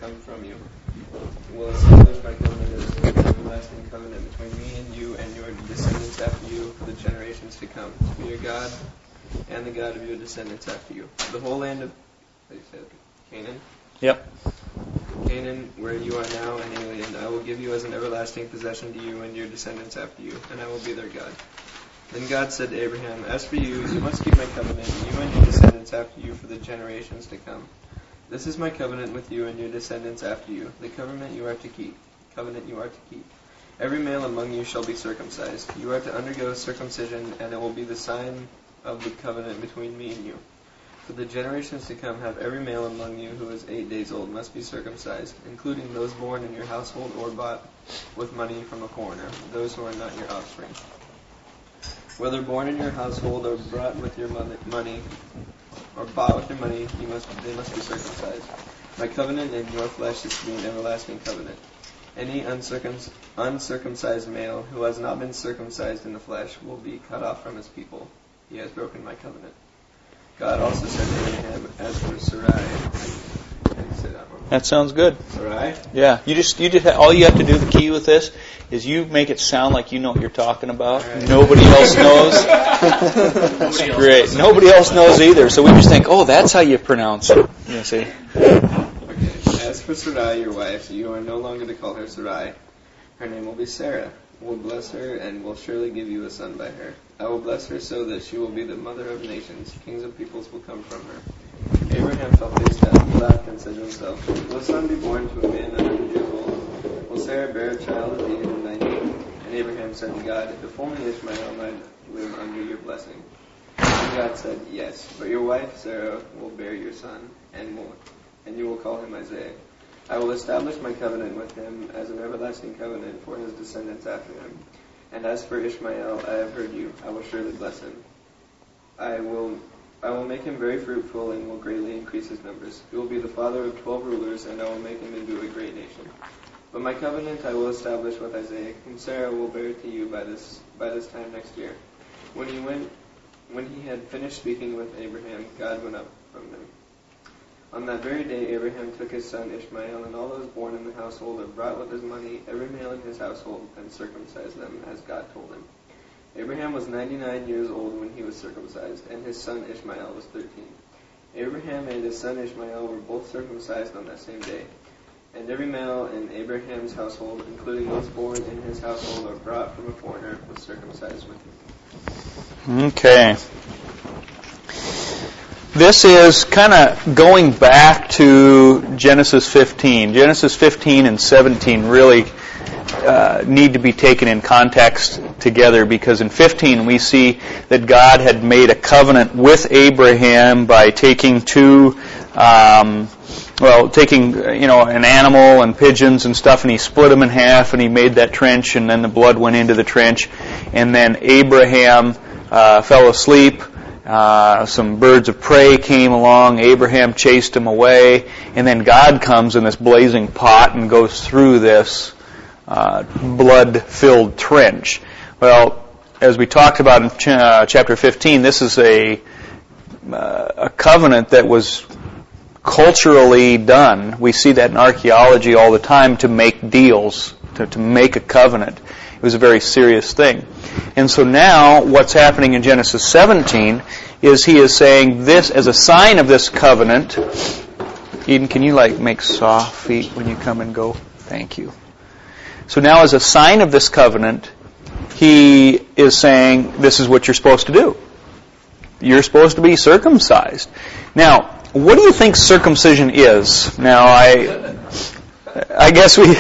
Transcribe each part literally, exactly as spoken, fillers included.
come from you. Will establish my covenant as an everlasting covenant between me and you and your descendants after you for the generations to come, to be your God and the God of your descendants after you. The whole land of, how do you say it? Canaan? Yep. Canaan, where you are now an alien, I will give you as an everlasting possession to you and your descendants after you, and I will be their God. Then God said to Abraham, as for you, you must keep my covenant, you and your descendants after you for the generations to come. This is my covenant with you and your descendants after you, the covenant you are to keep. Covenant you are to keep. Every male among you shall be circumcised. You are to undergo circumcision, and it will be the sign of the covenant between me and you. For the generations to come, have every male among you who is eight days old must be circumcised, including those born in your household or bought with money from a foreigner, those who are not your offspring. Whether born in your household or brought with your money, or bought with your money, you must they must be circumcised. My covenant in your flesh is to be an everlasting covenant. Any uncircum- uncircumcised male who has not been circumcised in the flesh will be cut off from his people. He has broken my covenant. God also said to Abraham, as for Sarai, that, that sounds good. Sarai? Yeah, you just you just all you have to do. The key with this is you make it sound like you know what you're talking about. Right. Nobody else knows. That's great. Knows. Nobody else knows either. So we just think, oh, that's how you pronounce it. You see. Okay. As for Sarai, your wife, you are no longer to call her Sarai. Her name will be Sarah. We'll bless her, and will surely give you a son by her. I will bless her so that she will be the mother of nations. Kings of peoples will come from her. Abraham fell face down. He laughed and said to himself, will a son be born to a man a hundred years old? Will Sarah bear a child at the age of ninety? And Abraham said to God, if only Ishmael might live under your blessing. And God said, yes, but your wife Sarah will bear your son, and will, and you will call him Isaiah. I will establish my covenant with him as an everlasting covenant for his descendants after him. And as for Ishmael, I have heard you. I will surely bless him. I will I will make him very fruitful and will greatly increase his numbers. He will be the father of twelve rulers, and I will make him into a great nation. But my covenant I will establish with Isaac, whom Sarah will bear to you by this by this time next year. When he went, when he had finished speaking with Abraham, God went up from them. On that very day, Abraham took his son Ishmael and all those born in the household and brought with his money every male in his household and circumcised them as God told him. Abraham was ninety-nine years old when he was circumcised, and his son Ishmael was thirteen. Abraham and his son Ishmael were both circumcised on that same day. And every male in Abraham's household, including those born in his household or brought from a foreigner, was circumcised with him. Okay. This is kind of going back to Genesis fifteen. Genesis fifteen and seventeen really uh, need to be taken in context together, because in fifteen we see that God had made a covenant with Abraham by taking two, um, well, taking you know an animal and pigeons and stuff, and he split them in half, and he made that trench, and then the blood went into the trench, and then Abraham uh, fell asleep. Uh, some birds of prey came along. Abraham chased them away, and then God comes in this blazing pot and goes through this uh, blood-filled trench. Well, as we talked about in ch- uh, chapter fifteen, this is a uh, a covenant that was culturally done. We see that in archaeology all the time, to make deals, to, to make a covenant. It was a very serious thing. And so now what's happening in Genesis seventeen is he is saying this as a sign of this covenant. Eden, can you like make soft feet when you come and go? Thank you. So now as a sign of this covenant, he is saying this is what you're supposed to do. You're supposed to be circumcised. Now, what do you think circumcision is? Now, I I guess we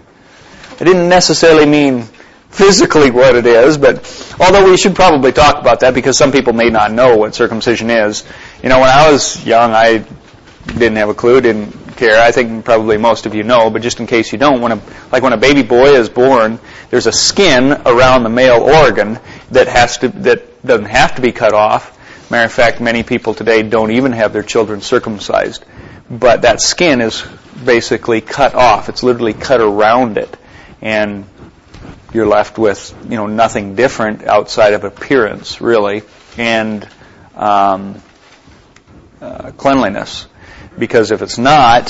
I didn't necessarily mean physically what it is, but although we should probably talk about that, because some people may not know what circumcision is. You know, when I was young, I didn't have a clue, didn't care. I think probably most of you know, but just in case you don't, when a, like when a baby boy is born, there's a skin around the male organ that has to that doesn't have to be cut off. Matter of fact, many people today don't even have their children circumcised, but that skin is basically cut off. It's literally cut around it, and you're left with, you know, nothing different outside of appearance, really, and um, uh, cleanliness. Because if it's not,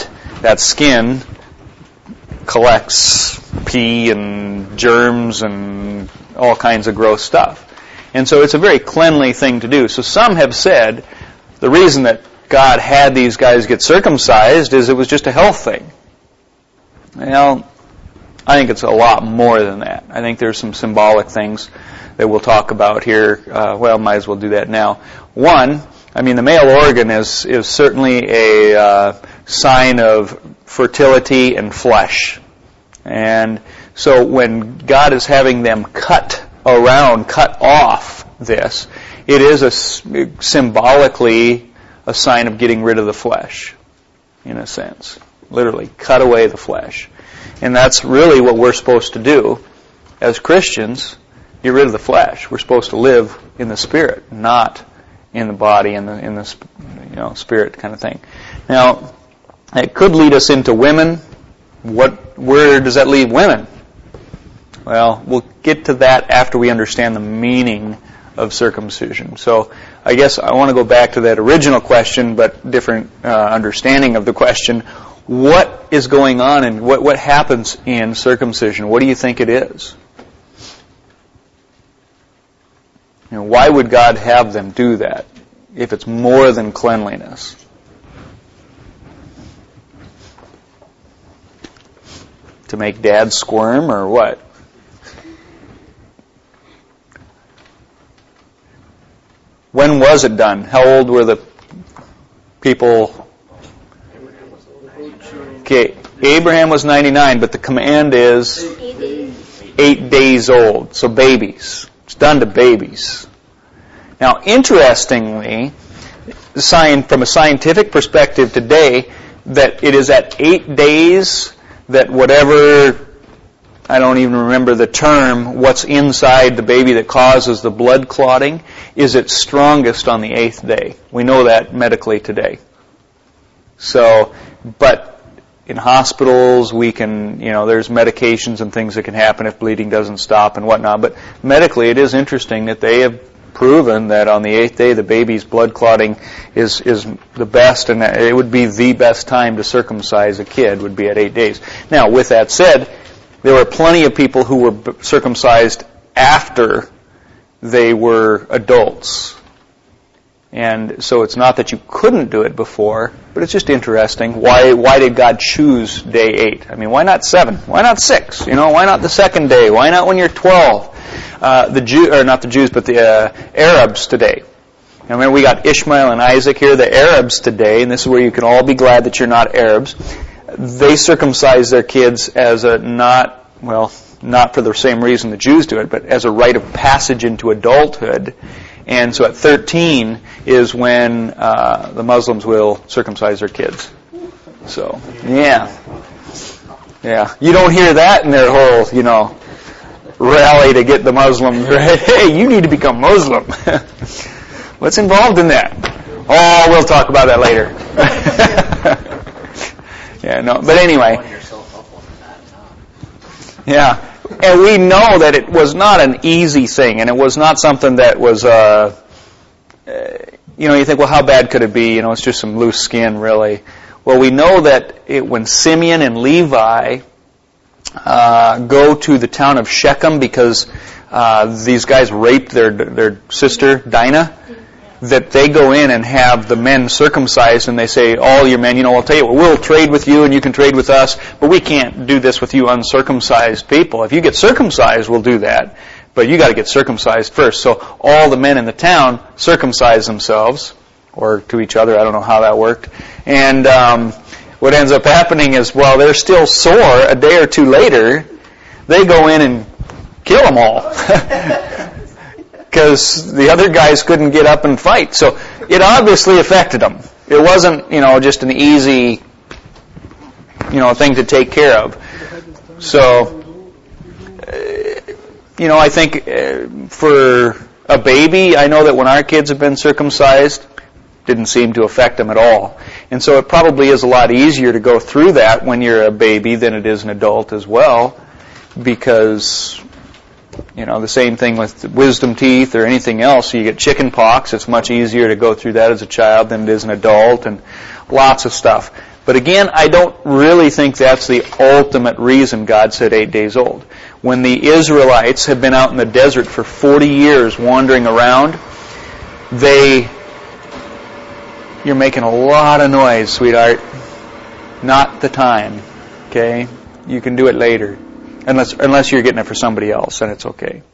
that skin collects pee and germs and all kinds of gross stuff. And so it's a very cleanly thing to do. So some have said the reason that God had these guys get circumcised is it was just a health thing. Well, I think it's a lot more than that. I think there's some symbolic things that we'll talk about here. Uh, well, might as well do that now. One, I mean, the male organ is, is certainly a uh, sign of fertility and flesh. And so when God is having them cut around, cut off this, it is a, symbolically a sign of getting rid of the flesh, in a sense. Literally, cut away the flesh. And that's really what we're supposed to do as Christians, get rid of the flesh. We're supposed to live in the Spirit, not in the body, in the, in the you know, spirit kind of thing. Now, it could lead us into women. What, where does that leave women? Well, we'll get to that after we understand the meaning of circumcision. So I guess I want to go back to that original question, but different uh, understanding of the question. What is going on and what, what happens in circumcision? What do you think it is? You know, why would God have them do that if it's more than cleanliness? To make Dad squirm or what? When was it done? How old were the people? Okay, Abraham was ninety-nine, but the command is eight days old. So babies. It's done to babies. Now, interestingly, from a scientific perspective today, that it is at eight days that whatever, I don't even remember the term, what's inside the baby that causes the blood clotting, is its strongest on the eighth day. We know that medically today. So, but in hospitals, we can, you know, there's medications and things that can happen if bleeding doesn't stop and whatnot. But medically, it is interesting that they have proven that on the eighth day, the baby's blood clotting is is the best, and it would be the best time to circumcise a kid, would be at eight days. Now, with that said, there were plenty of people who were circumcised after they were adults. And so it's not that you couldn't do it before, but it's just interesting. Why why did God choose day eight? I mean, why not seven? Why not six? You know, why not the second day? Why not when you're twelve? Uh, the Jew, or not the Jews, but the uh, Arabs today. Now, remember, we got Ishmael and Isaac here. The Arabs today, and this is where you can all be glad that you're not Arabs. They circumcise their kids as a not, well, not for the same reason the Jews do it, but as a rite of passage into adulthood. And so at thirteen is when uh, the Muslims will circumcise their kids. So, yeah. Yeah. You don't hear that in their whole, you know, rally to get the Muslims, right? Hey, you need to become Muslim. What's involved in that? Oh, we'll talk about that later. Yeah, no, but anyway. Yeah. And we know that it was not an easy thing, and it was not something that was, uh, uh, you know, you think, well, how bad could it be? You know, it's just some loose skin, really. Well, we know that it, when Simeon and Levi uh, go to the town of Shechem because uh, these guys raped their their sister, Dinah, that they go in and have the men circumcised, and they say, all your men, you know, I'll tell you what, we'll trade with you and you can trade with us, but we can't do this with you uncircumcised people. If you get circumcised, we'll do that, but you got to get circumcised first. So all the men in the town circumcise themselves, or to each other, I don't know how that worked. And um, what ends up happening is, while they're still sore, a day or two later, they go in and kill them all. Because the other guys couldn't get up and fight. So it obviously affected them. It wasn't, you know, just an easy, you know, thing to take care of. So, uh, you know, I think uh, for a baby, I know that when our kids have been circumcised, didn't seem to affect them at all. And so it probably is a lot easier to go through that when you're a baby than it is an adult as well, because, you know, the same thing with wisdom teeth or anything else. You get chicken pox, it's much easier to go through that as a child than it is an adult, and lots of stuff. But again, I don't really think that's the ultimate reason God said eight days old. When the Israelites had been out in the desert for forty years wandering around, they... You're making a lot of noise, sweetheart. Not the time. Okay? You can do it later. Unless unless you're getting it for somebody else, then it's okay.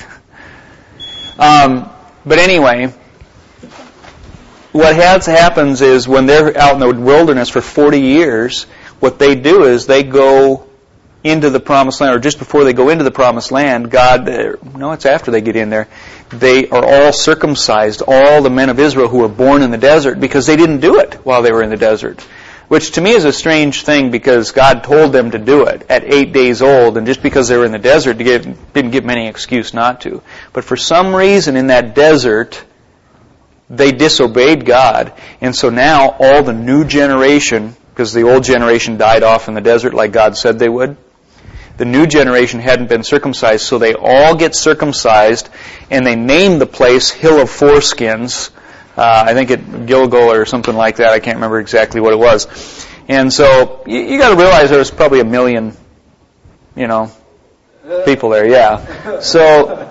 um, but anyway, what has, happens is when they're out in the wilderness for forty years, what they do is they go into the promised land, or just before they go into the promised land, God, no, it's after they get in there, they are all circumcised, all the men of Israel who were born in the desert, because they didn't do it while they were in the desert. Which to me is a strange thing, because God told them to do it at eight days old, and just because they were in the desert didn't give them any excuse not to. But for some reason in that desert, they disobeyed God, and so now all the new generation, because the old generation died off in the desert like God said they would, the new generation hadn't been circumcised, so they all get circumcised, and they name the place Hill of Foreskins. Uh, I think it Gilgal or something like that. I can't remember exactly what it was. And so you, you got to realize there's probably a million, you know, people there. Yeah. So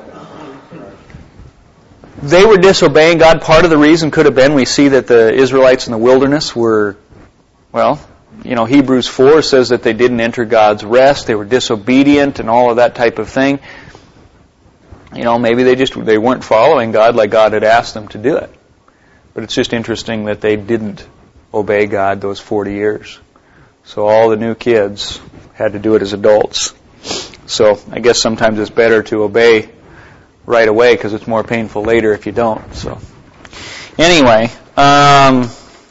they were disobeying God. Part of the reason could have been we see that the Israelites in the wilderness were, well, you know, Hebrews four says that they didn't enter God's rest. They were disobedient and all of that type of thing. You know, maybe they just they weren't following God like God had asked them to do it. But it's just interesting that they didn't obey God those forty years. So all the new kids had to do it as adults. So I guess sometimes it's better to obey right away because it's more painful later if you don't. So anyway, um,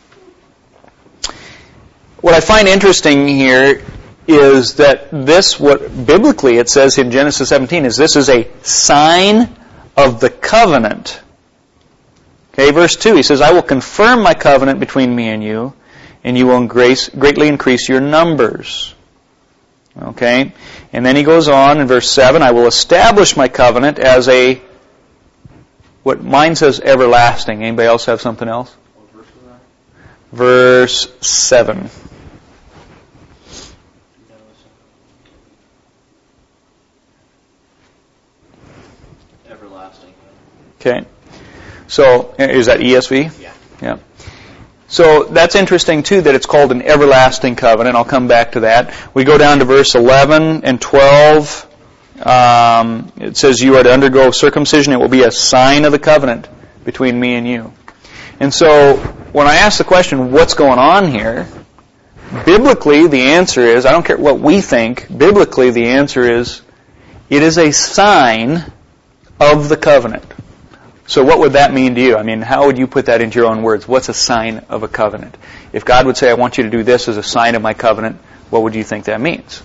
what I find interesting here is that this, what biblically it says in Genesis seventeen, is this is a sign of the covenant. Okay, verse two, he says, I will confirm my covenant between me and you, and you will increase, greatly increase your numbers. Okay, and then he goes on in verse seven, I will establish my covenant as a, what mine says everlasting. Anybody else have something else? What verse is that? Verse seven. Everlasting. Okay. So, is that E S V? Yeah. Yeah. So, that's interesting too that it's called an everlasting covenant. I'll come back to that. We go down to verse eleven and twelve. Um, it says, you are to undergo circumcision. It will be a sign of the covenant between me and you. And so, when I ask the question, what's going on here? Biblically, the answer is, I don't care what we think, biblically the answer is, it is a sign of the covenant. So what would that mean to you? I mean, how would you put that into your own words? What's a sign of a covenant? If God would say, I want you to do this as a sign of my covenant, what would you think that means?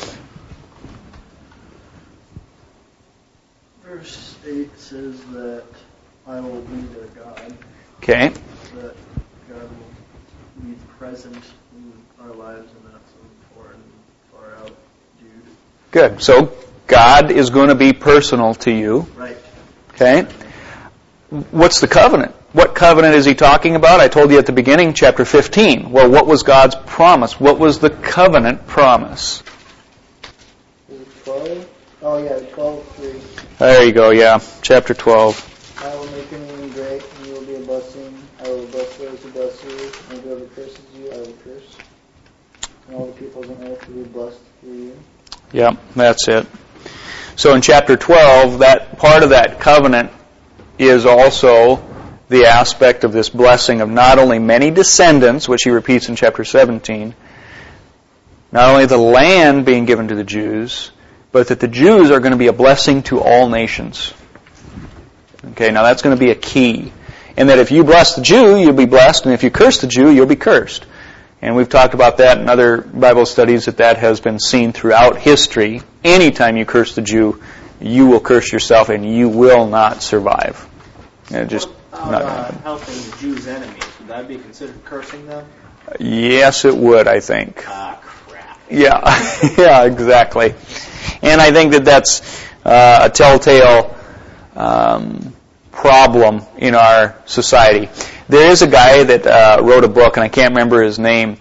Verse eight says that I will be their God. Okay. That God will be present in our lives and not some foreign, far out dude. Good. So God is going to be personal to you. Right. Okay. What's the covenant? What covenant is he talking about? I told you at the beginning, chapter fifteen. Well, what was God's promise? What was the covenant promise? Is it twelve? Oh, yeah, twelve three. There you go, yeah. Chapter twelve. I will make your name great, and you will be a blessing. I will bless those who bless you, and whoever curses you, I will curse. And all the peoples on earth will be blessed through you. Yep, that's it. So in chapter twelve, that part of that covenant is also the aspect of this blessing of not only many descendants, which he repeats in chapter seventeen, not only the land being given to the Jews, but that the Jews are going to be a blessing to all nations. Okay, now that's going to be a key. And that if you bless the Jew, you'll be blessed, and if you curse the Jew, you'll be cursed. And we've talked about that in other Bible studies, that that has been seen throughout history. Anytime you curse the Jew, you will curse yourself and you will not survive. It just What not about, going to uh, happen. helping the Jews' enemies? Would that be considered cursing them? Yes, it would, I think. Ah, crap. Yeah, yeah, exactly. And I think that that's uh, a telltale um, problem in our society. There is a guy that uh, wrote a book, and I can't remember his name,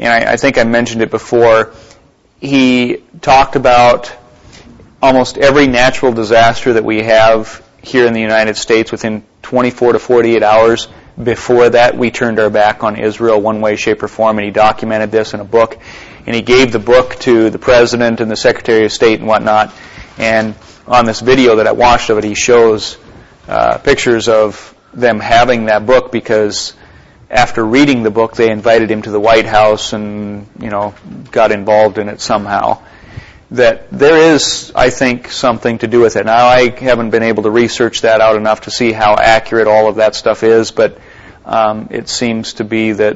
and I, I think I mentioned it before, he talked about almost every natural disaster that we have here in the United States within twenty-four to forty-eight hours. Before that, we turned our back on Israel one way, shape, or form, and he documented this in a book. And he gave the book to the President and the Secretary of State and whatnot. And on this video that I watched of it, he shows uh, pictures of them having that book because after reading the book, they invited him to the White House and, you know, got involved in it somehow. That there is, I think, something to do with it. Now, I haven't been able to research that out enough to see how accurate all of that stuff is, but um, it seems to be that,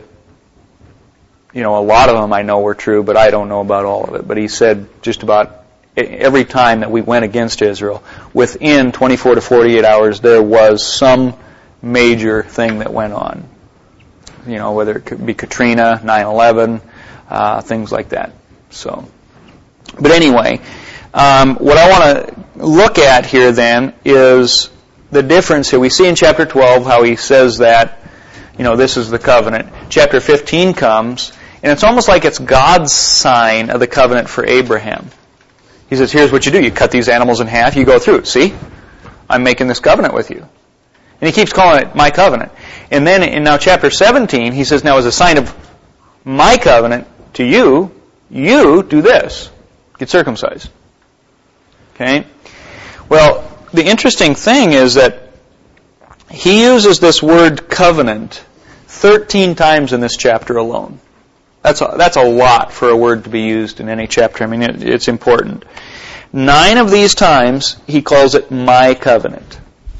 you know, a lot of them I know were true, but I don't know about all of it. But he said just about every time that we went against Israel, within twenty-four to forty-eight hours, there was some major thing that went on. You know, whether it could be Katrina, nine eleven, uh, things like that. So... But anyway, um, what I want to look at here then is the difference here. We see in chapter twelve how he says that, you know, this is the covenant. Chapter fifteen comes, and it's almost like it's God's sign of the covenant for Abraham. He says, here's what you do. You cut these animals in half, you go through. See? I'm making this covenant with you. And he keeps calling it my covenant. And then in now chapter seventeen, he says, now as a sign of my covenant to you, you do this. Get circumcised. Okay? Well, the interesting thing is that he uses this word covenant thirteen times in this chapter alone. That's a, that's a lot for a word to be used in any chapter. I mean, it, it's important. Nine of these times, he calls it my covenant.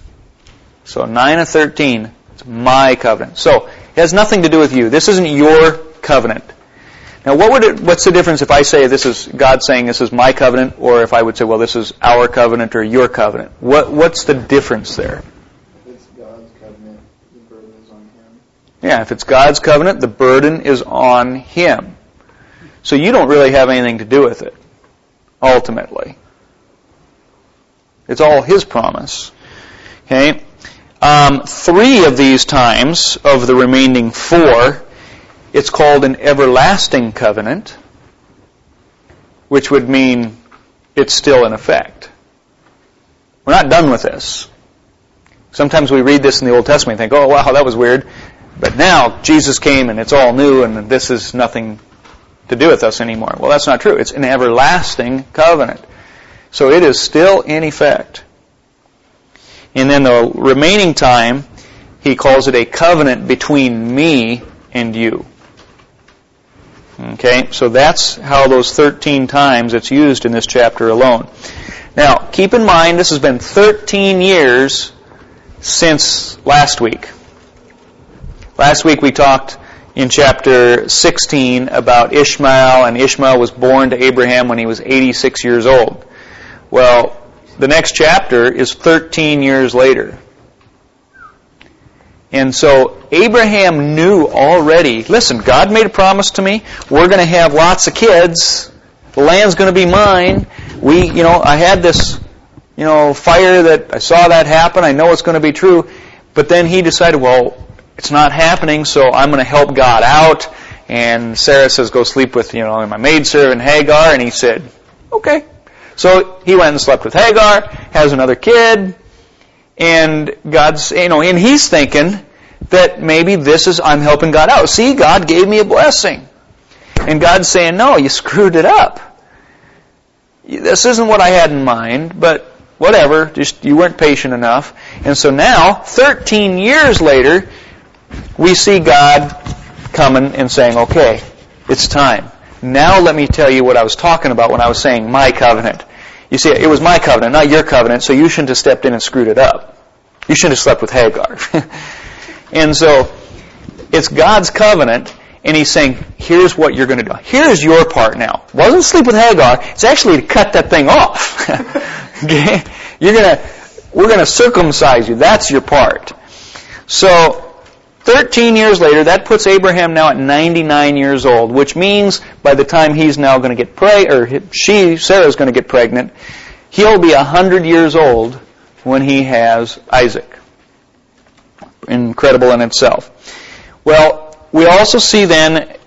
So nine of thirteen, it's my covenant. So it has nothing to do with you. This isn't your covenant. Now, what would it, what's the difference if I say this is God saying this is my covenant, or if I would say, well, this is our covenant or your covenant? What what's the difference there? If it's God's covenant, the burden is on him. Yeah, if it's God's covenant, the burden is on him. So you don't really have anything to do with it, ultimately. It's all his promise. Okay? Um, three of these times, of the remaining four, it's called an everlasting covenant, which would mean it's still in effect. We're not done with this. Sometimes we read this in the Old Testament and think, oh, wow, that was weird. But now Jesus came and it's all new and this is nothing to do with us anymore. Well, that's not true. It's an everlasting covenant. So it is still in effect. And then the remaining time, he calls it a covenant between me and you. Okay, so that's how those thirteen times it's used in this chapter alone. Now, keep in mind, this has been thirteen years since last week. Last week we talked in chapter sixteen about Ishmael, and Ishmael was born to Abraham when he was eighty-six years old. Well, the next chapter is thirteen years later. And so Abraham knew already, listen, God made a promise to me. We're going to have lots of kids. The land's going to be mine. We, you know, I had this, you know, fire that I saw that happen. I know it's going to be true. But then he decided, well, it's not happening, so I'm going to help God out. And Sarah says, go sleep with, you know, my maidservant Hagar. And he said, okay. So he went and slept with Hagar, has another kid. And God's, you know, and he's thinking that maybe this is, I'm helping God out. See, God gave me a blessing. And God's saying, no, you screwed it up. This isn't what I had in mind, but whatever, just you weren't patient enough. And so now, thirteen years later, we see God coming and saying, okay, it's time. Now let me tell you what I was talking about when I was saying my covenant. You see, it was my covenant, not your covenant, so you shouldn't have stepped in and screwed it up. You shouldn't have slept with Hagar. And so, it's God's covenant, and he's saying, here's what you're going to do. Here's your part now. It wasn't sleep with Hagar, it's actually to cut that thing off. Okay? You're going to, we're going to circumcise you. That's your part. So, thirteen years later, that puts Abraham now at ninety-nine years old, which means by the time he's now going to get pregnant, or she, Sarah's going to get pregnant, he'll be one hundred years old when he has Isaac. Incredible in itself. Well, we also see then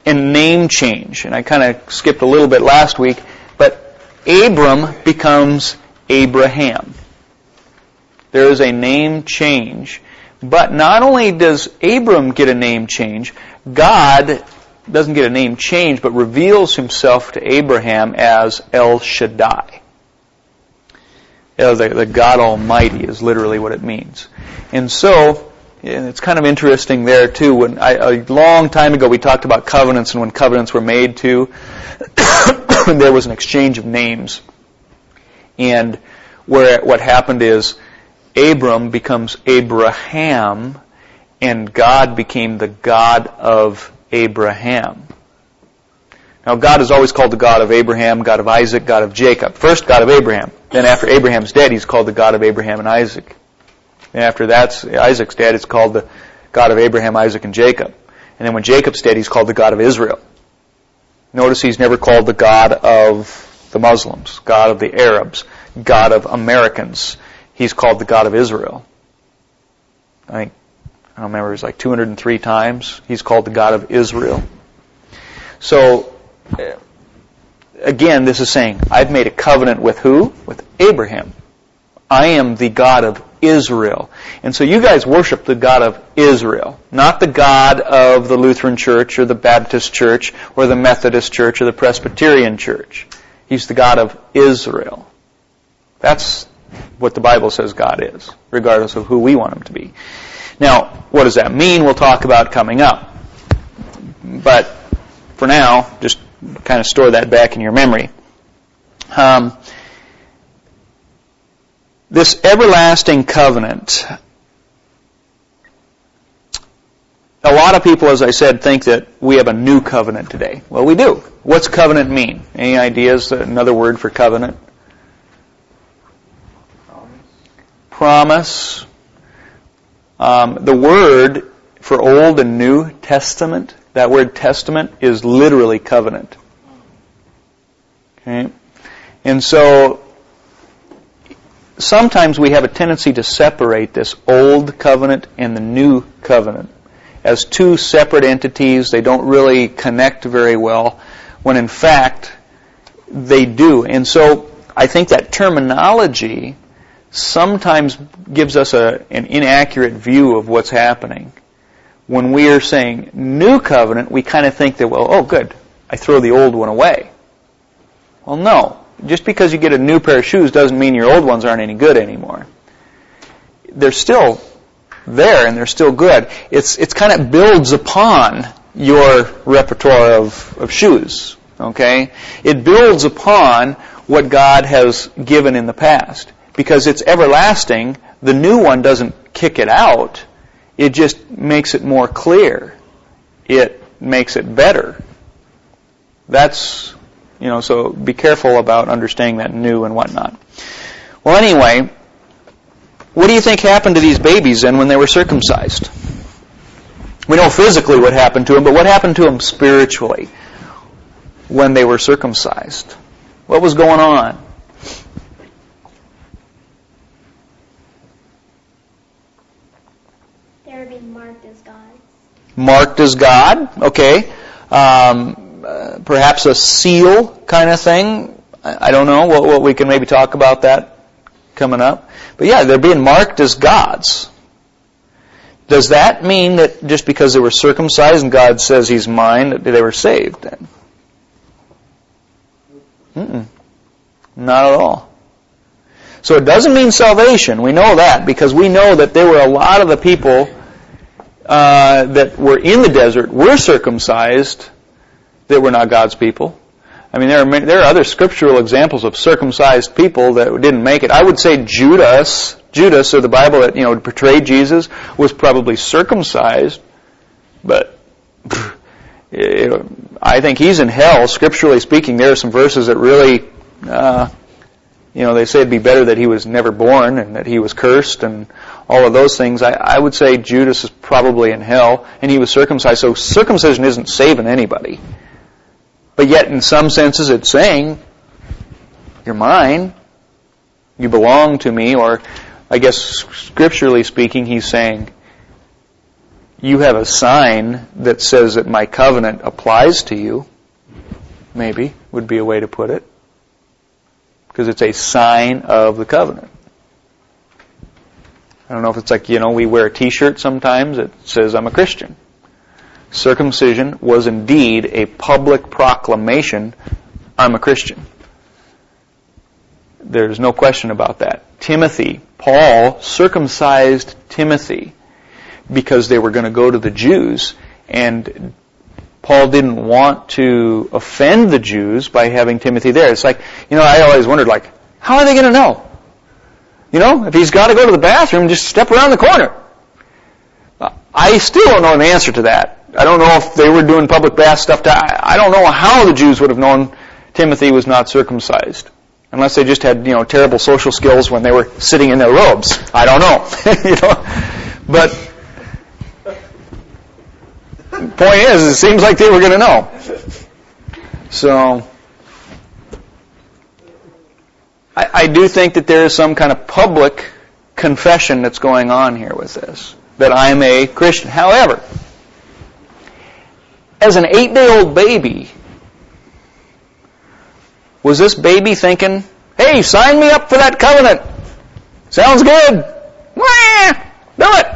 and name change. And I kind of skipped a little bit last week, but Abram becomes Abraham. There is a name change. But not only does Abram get a name change, God doesn't get a name change, but reveals himself to Abraham as El Shaddai. The, the God Almighty is literally what it means. And so, and it's kind of interesting there too. When I, a long time ago we talked about covenants, and when covenants were made too, there was an exchange of names. And where what happened is Abram becomes Abraham, and God became the God of Abraham. Now, God is always called the God of Abraham, God of Isaac, God of Jacob. First, God of Abraham. Then after Abraham's dead, he's called the God of Abraham and Isaac. And after that's Isaac's dead, it's called the God of Abraham, Isaac, and Jacob. And then when Jacob's dead, he's called the God of Israel. Notice he's never called the God of the Muslims, God of the Arabs, God of Americans. He's called the God of Israel. I think, I don't remember, it was like two hundred three times he's called the God of Israel. So, again, this is saying, I've made a covenant with who? With Abraham. I am the God of Israel. And so you guys worship the God of Israel, not the God of the Lutheran Church or the Baptist Church or the Methodist Church or the Presbyterian Church. He's the God of Israel. That's what the Bible says God is, regardless of who we want him to be. Now, what does that mean? We'll talk about coming up. But for now, just kind of store that back in your memory. Um, this everlasting covenant, a lot of people, as I said, think that we have a new covenant today. Well, we do. What's covenant mean? Any ideas? Another word for covenant? Promise. Um, the word for Old and New Testament, that word testament, is literally covenant. Okay? And so, sometimes we have a tendency to separate this Old Covenant and the New Covenant as two separate entities. They don't really connect very well, when in fact, they do. And so, I think that terminology sometimes gives us a, an inaccurate view of what's happening. When we are saying new covenant, we kind of think that, well, oh good, I throw the old one away. Well, no. Just because you get a new pair of shoes doesn't mean your old ones aren't any good anymore. They're still there and they're still good. It's it's kind of builds upon your repertoire of, of shoes. Okay? It builds upon what God has given in the past. Because it's everlasting, the new one doesn't kick it out. It just makes it more clear. It makes it better. That's, you know, so be careful about understanding that new and whatnot. Well, anyway, what do you think happened to these babies then when they were circumcised? We know physically what happened to them, but what happened to them spiritually when they were circumcised? What was going on? They were being marked as God. Marked as God, okay. Um, uh, perhaps a seal kind of thing. I, I don't know. What, what we can maybe talk about that coming up. But yeah, they're being marked as gods. Does that mean that just because they were circumcised and God says He's mine, that they were saved then? Mm-mm. Not at all. So it doesn't mean salvation. We know that because we know that there were a lot of the people uh, that were in the desert were circumcised that were not God's people. I mean, there are many, there are other scriptural examples of circumcised people that didn't make it. I would say Judas, Judas, or the Bible that you know portrayed Jesus, was probably circumcised, but it, I think he's in hell. Scripturally speaking, there are some verses that really. Uh, You know, they say it'd be better that he was never born and that he was cursed and all of those things. I, I would say Judas is probably in hell and he was circumcised. So circumcision isn't saving anybody. But yet in some senses it's saying, you're mine, you belong to me, or I guess scripturally speaking he's saying, you have a sign that says that my covenant applies to you. Maybe would be a way to put it. Because it's a sign of the covenant. I don't know if it's like, you know, we wear a t-shirt sometimes that says I'm a Christian. Circumcision was indeed a public proclamation, I'm a Christian. There's no question about that. Timothy, Paul circumcised Timothy because they were going to go to the Jews, and Paul didn't want to offend the Jews by having Timothy there. It's like, you know, I always wondered, like, how are they going to know? You know, if he's got to go to the bathroom, just step around the corner. I still don't know the answer to that. I don't know if they were doing public bath stuff. To, I don't know how the Jews would have known Timothy was not circumcised. Unless they just had, you know, terrible social skills when they were sitting in their robes. I don't know. you know, But the point is, it seems like they were going to know. So, I, I do think that there is some kind of public confession that's going on here with this. That I'm a Christian. However, as an eight-day-old baby, was this baby thinking, hey, sign me up for that covenant. Sounds good. Wah, do it.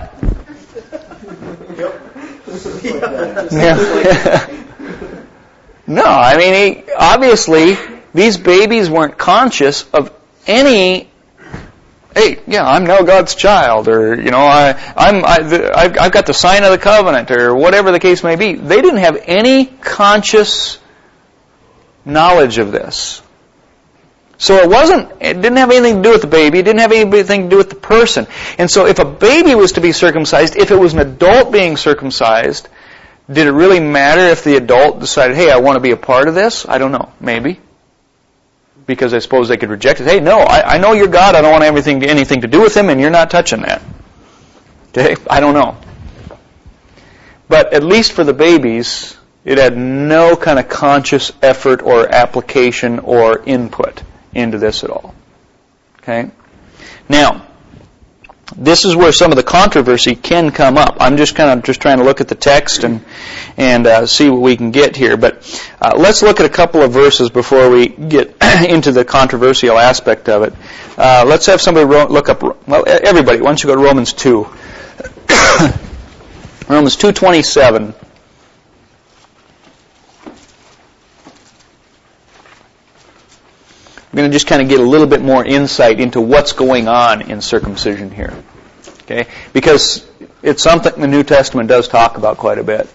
Yeah. No, I mean, he, obviously, these babies weren't conscious of any, hey, yeah, I'm now God's child, or, you know, I, I'm, I, I've, I've got the sign of the covenant, or whatever the case may be. They didn't have any conscious knowledge of this. So it wasn't, it didn't have anything to do with the baby, it didn't have anything to do with the person. And so if a baby was to be circumcised, if it was an adult being circumcised, did it really matter if the adult decided, hey, I want to be a part of this? I don't know. Maybe. Because I suppose they could reject it. Hey, no, I, I know you're God, I don't want anything, anything to do with him, and you're not touching that. Okay? I don't know. But at least for the babies, it had no kind of conscious effort or application or input into this at all. Okay? Now, this is where some of the controversy can come up. I'm just kind of just trying to look at the text and and uh, see what we can get here. But uh, let's look at a couple of verses before we get into the controversial aspect of it. Uh, let's have somebody ro- look up, well, everybody, why don't you go to Romans two. Romans two twenty-seven. I'm going to just kind of get a little bit more insight into what's going on in circumcision here. Okay? Because it's something the New Testament does talk about quite a bit.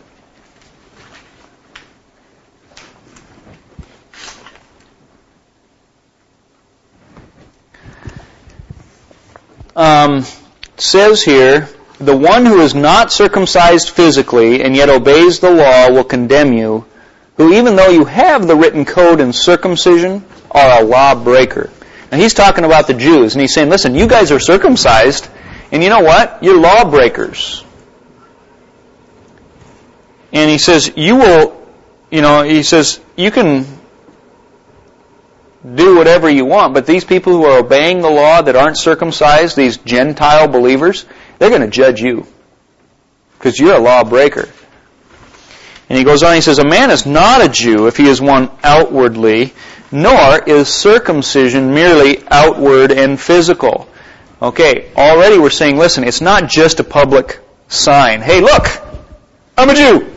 Um, it says here, the one who is not circumcised physically and yet obeys the law will condemn you, who even though you have the written code in circumcision, are a lawbreaker. Now he's talking about the Jews, and he's saying, listen, you guys are circumcised, and you know what? You're lawbreakers. And he says, you will, you know, he says, you can do whatever you want, but these people who are obeying the law that aren't circumcised, these Gentile believers, they're going to judge you. Because you're a lawbreaker. And he goes on, he says, a man is not a Jew if he is one outwardly, nor is circumcision merely outward and physical. Okay, already we're saying, listen, it's not just a public sign. Hey, look, I'm a Jew.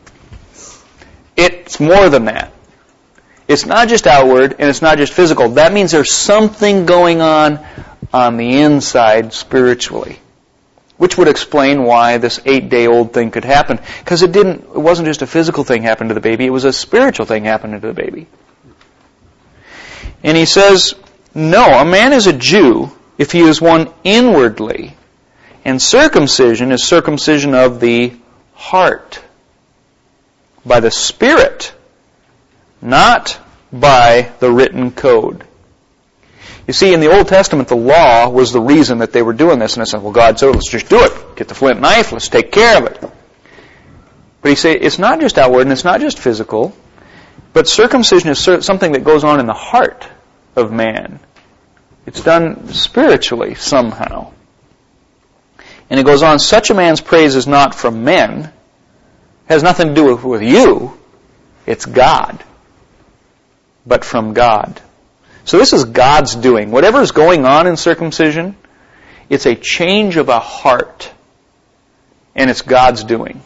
It's more than that. It's not just outward, and it's not just physical. That means there's something going on on the inside spiritually. Which would explain why this eight-day-old thing could happen. Because it didn't, it wasn't just a physical thing happened to the baby, it was a spiritual thing happening to the baby. And he says, no, a man is a Jew if he is one inwardly. And circumcision is circumcision of the heart. By the Spirit, not by the written code. You see, in the Old Testament, the law was the reason that they were doing this. And I said, well, God said, let's just do it. Get the flint knife, let's take care of it. But he said, it's not just outward and it's not just physical, but circumcision is something that goes on in the heart of man. It's done spiritually somehow. And it goes on, such a man's praise is not from men, has nothing to do with, with you, it's God, but from God. So this is God's doing. Whatever is going on in circumcision, it's a change of a heart, and it's God's doing.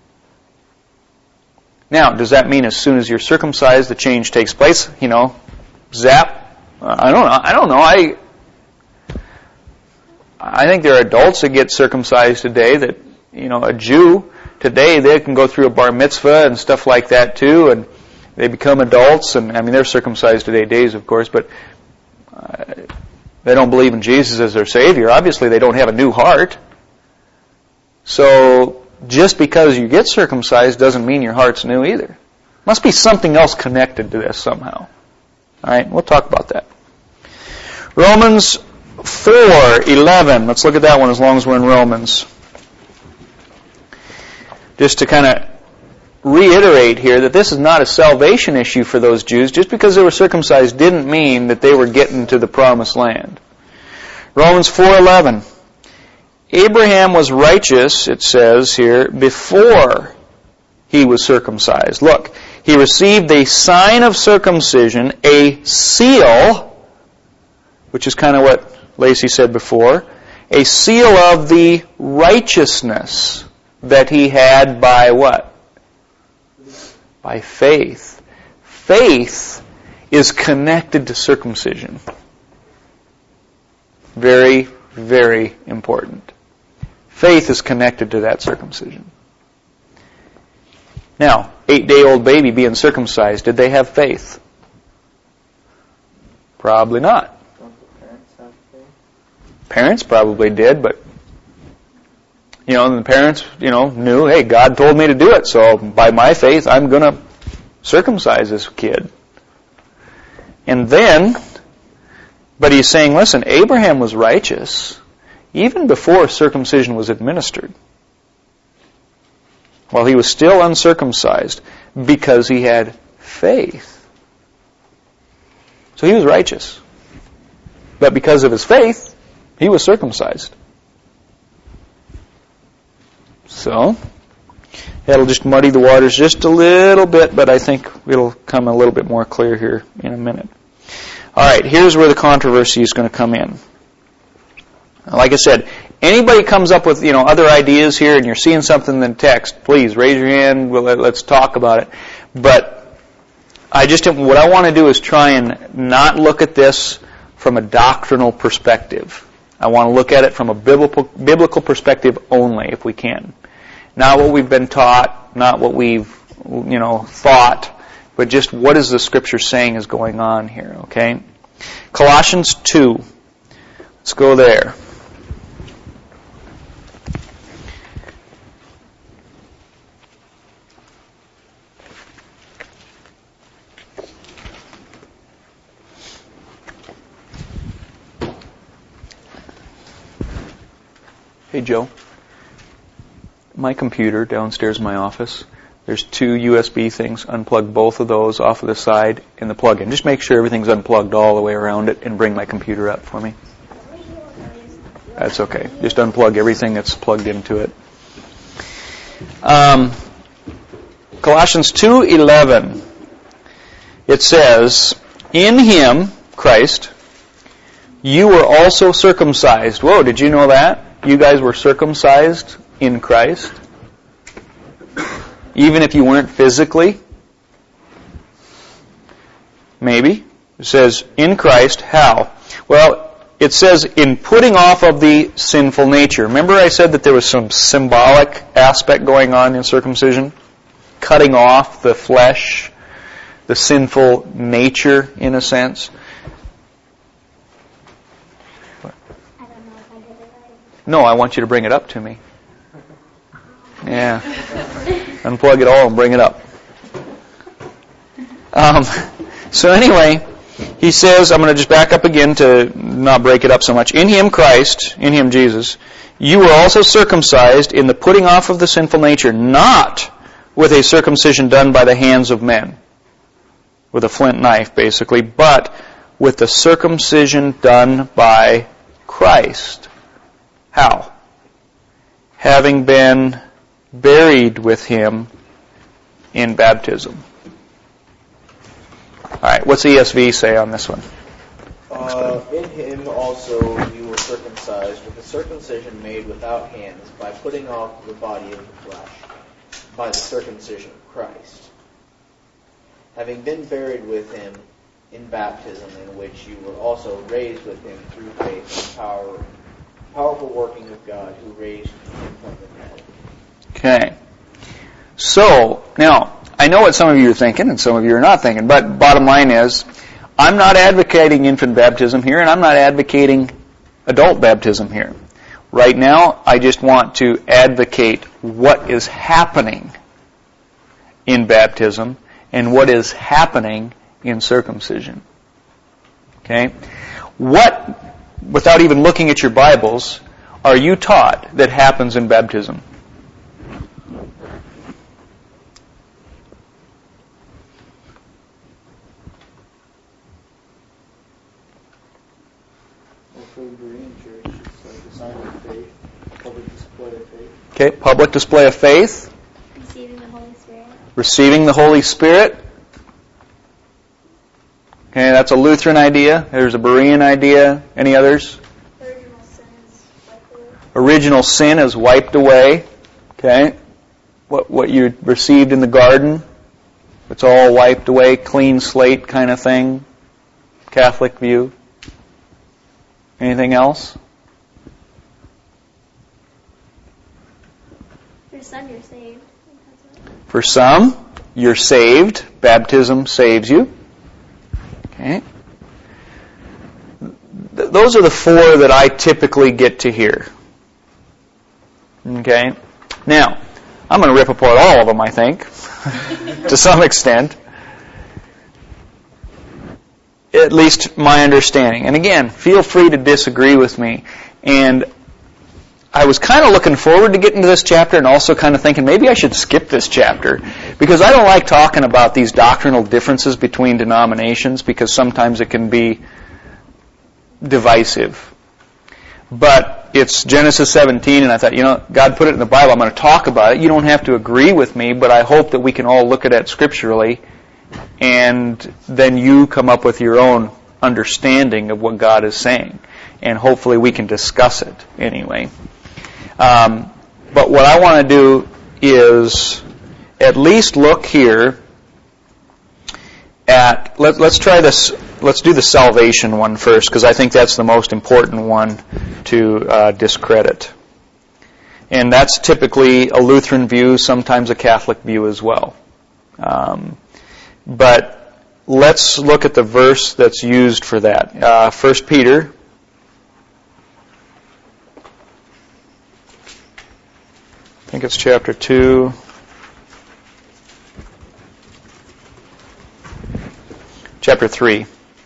Now, does that mean as soon as you're circumcised, the change takes place? You know, zap? I don't know. I don't know. I I think there are adults that get circumcised today that, you know, a Jew today, they can go through a bar mitzvah and stuff like that too, and they become adults, and I mean, they're circumcised today days, of course, but uh, they don't believe in Jesus as their Savior. Obviously, they don't have a new heart. So, just because you get circumcised doesn't mean your heart's new either. Must be something else connected to this somehow. All right, we'll talk about that. Romans four eleven. Let's look at that one as long as we're in Romans. Just to kind of reiterate here that this is not a salvation issue for those Jews. Just because they were circumcised didn't mean that they were getting to the promised land. Romans four eleven. Abraham was righteous, it says here, before he was circumcised. Look, he received a sign of circumcision, a seal, which is kind of what Lacey said before, a seal of the righteousness that he had by what? By faith. Faith is connected to circumcision. Very, very important. Faith is connected to that circumcision. Now, eight-day-old baby being circumcised, did they have faith? Probably not. Don't the parents have faith? Parents probably did, but you know, and the parents, you know, knew, hey, God told me to do it, so by my faith, I'm going to circumcise this kid. And then, but he's saying, listen, Abraham was righteous even before circumcision was administered, while he was still uncircumcised, because he had faith. So he was righteous. But because of his faith, he was circumcised. So, that'll just muddy the waters just a little bit, but I think it'll come a little bit more clear here in a minute. All right, here's where the controversy is going to come in. Like I said, anybody comes up with, you know, other ideas here and you're seeing something in the text, please raise your hand, we'll, let's talk about it. But I just, what I want to do is try and not look at this from a doctrinal perspective. I want to look at it from a biblical, biblical perspective only, if we can. Not what we've been taught, not what we've, you know, thought, but just what is the Scripture saying is going on here, okay? Colossians two. Let's go there. Hey, Joe. My computer downstairs in my office, there's two U S B things. Unplug both of those off of the side in the plug-in. Just make sure everything's unplugged all the way around it and bring my computer up for me. That's okay. Just unplug everything that's plugged into it. Um, Colossians two eleven. It says, in Him, Christ, you were also circumcised. Whoa, did you know that? You guys were circumcised in Christ? Even if you weren't physically? Maybe. It says, in Christ, how? Well, it says, in putting off of the sinful nature. Remember I said that there was some symbolic aspect going on in circumcision? Cutting off the flesh, the sinful nature, in a sense. No, I want you to bring it up to me. Yeah. Unplug it all and bring it up. Um, so anyway, he says, I'm going to just back up again to not break it up so much. In Him, Christ, in Him, Jesus, you were also circumcised in the putting off of the sinful nature, not with a circumcision done by the hands of men, with a flint knife, basically, but with the circumcision done by Christ. How? having been buried with him in baptism. All right, what's E S V say on this one? Uh, in him also you were circumcised with a circumcision made without hands, by putting off the body of the flesh, by the circumcision of Christ, having been buried with him in baptism, in which you were also raised with him through faith and power, powerful working of God, who raised him from the dead. Okay. So, now, I know what some of you are thinking, and some of you are not thinking, but bottom line is, I'm not advocating infant baptism here, and I'm not advocating adult baptism here. Right now, I just want to advocate what is happening in baptism and what is happening in circumcision. Okay? What, without even looking at your Bibles, are you taught that happens in baptism? For the Berean church, it's like a sign of faith, public display of faith. Okay, public display of faith. Receiving the Holy Spirit. Receiving the Holy Spirit. Okay, that's a Lutheran idea. There's a Berean idea. Any others? Original sin is wiped away. Original sin is wiped away. Okay. What what you received in the garden, it's all wiped away, clean slate kind of thing. Catholic view. Anything else? For some, you're saved. For some, you're saved. Baptism saves you. Okay. Th- those are the four that I typically get to hear. Okay. Now, I'm going to rip apart all of them, I think, to some extent. At least my understanding. And again, feel free to disagree with me. And I was kind of looking forward to getting to this chapter and also kind of thinking maybe I should skip this chapter because I don't like talking about these doctrinal differences between denominations because sometimes it can be divisive. But it's Genesis seventeen and I thought, you know, God put it in the Bible. I'm going to talk about it. You don't have to agree with me, but I hope that we can all look at it scripturally and then you come up with your own understanding of what God is saying. And hopefully we can discuss it anyway. Um, but what I want to do is at least look here at, let, let's try this, let's do the salvation one first, because I think that's the most important one to uh, discredit. And that's typically a Lutheran view, sometimes a Catholic view as well. Um, But let's look at the verse that's used for that. Uh, First Peter. I think it's chapter two. Chapter three.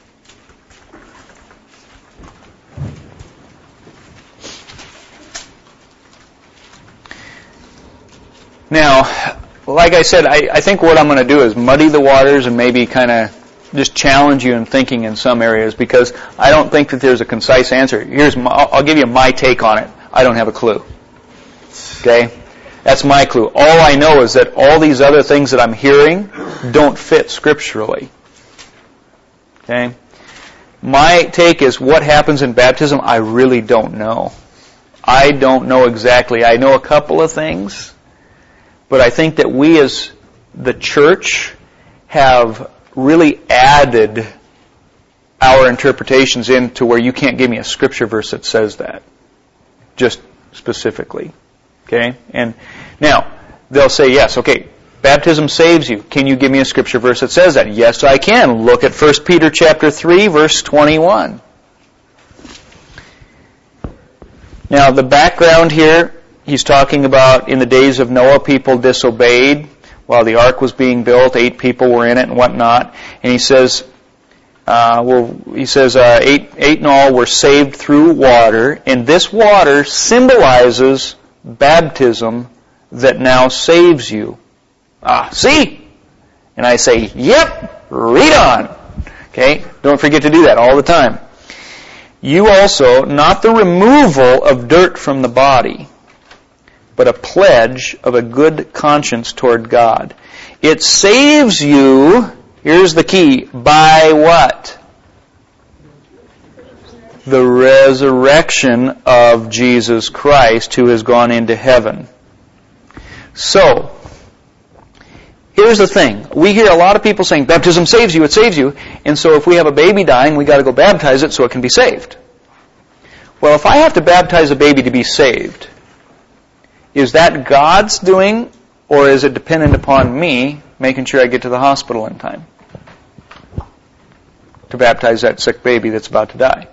Now, like I said, I, I think what I'm going to do is muddy the waters and maybe kind of just challenge you in thinking in some areas because I don't think that there's a concise answer. Here's my, I'll give you my take on it. I don't have a clue. Okay? That's my clue. All I know is that all these other things that I'm hearing don't fit scripturally. Okay? My take is what happens in baptism, I really don't know. I don't know exactly. I know a couple of things. But I think that we as the church have really added our interpretations in to where you can't give me a scripture verse that says that. Just specifically. Okay? And now, they'll say, yes, okay, baptism saves you. Can you give me a scripture verse that says that? Yes, I can. Look at First Peter chapter three, verse twenty-one. Now, the background here, he's talking about in the days of Noah, people disobeyed. While the ark was being built, eight people were in it and whatnot. And he says, uh, well, he says uh, eight, eight in all were saved through water, and this water symbolizes baptism that now saves you. Ah, see? And I say, yep, read on. Okay? Don't forget to do that all the time. You also, not the removal of dirt from the body, but a pledge of a good conscience toward God. It saves you, here's the key, by what? The resurrection of Jesus Christ, who has gone into heaven. So, here's the thing. We hear a lot of people saying, baptism saves you, it saves you. And so if we have a baby dying, we got to go baptize it so it can be saved. Well, if I have to baptize a baby to be saved, is that God's doing, or is it dependent upon me making sure I get to the hospital in time to baptize that sick baby that's about to die?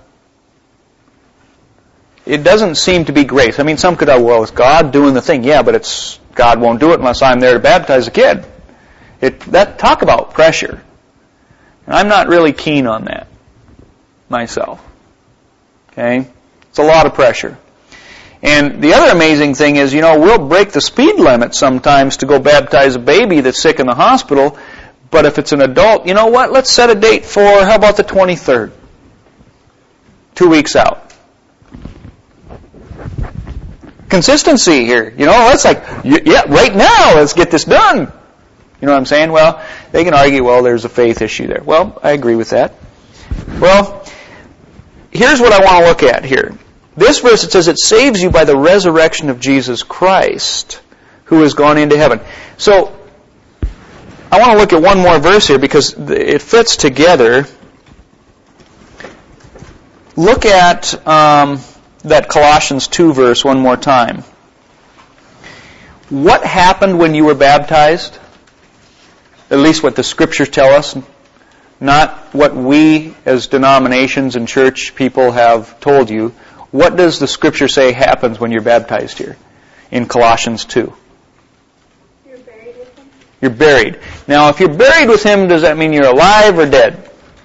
It doesn't seem to be grace. I mean, some could argue, well, it's God doing the thing. Yeah, but it's God won't do it unless I'm there to baptize a kid. It, that talk about pressure. And I'm not really keen on that myself. Okay? It's a lot of pressure. And the other amazing thing is, you know, we'll break the speed limit sometimes to go baptize a baby that's sick in the hospital, but if it's an adult, you know what? Let's set a date for, how about the twenty-third? Two weeks out. Consistency here. You know, that's like, yeah, right now, let's get this done. You know what I'm saying? Well, they can argue, well, there's a faith issue there. Well, I agree with that. Well, here's what I want to look at here. This verse, it says, it saves you by the resurrection of Jesus Christ, who has gone into heaven. So, I want to look at one more verse here because it fits together. Look at um, that Colossians two verse one more time. What happened when you were baptized? At least what the Scriptures tell us. Not what we as denominations and church people have told you. What does the Scripture say happens when you're baptized here in Colossians two? You're buried with Him. You're buried. Now, if you're buried with Him, does that mean you're alive or dead?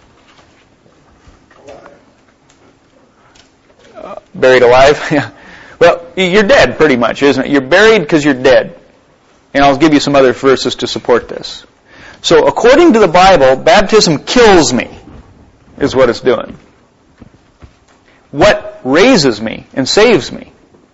Uh, buried alive? Yeah. Well, you're dead pretty much, isn't it? You're buried because you're dead. And I'll give you some other verses to support this. So, according to the Bible, baptism kills me, is what it's doing. What raises me and saves me?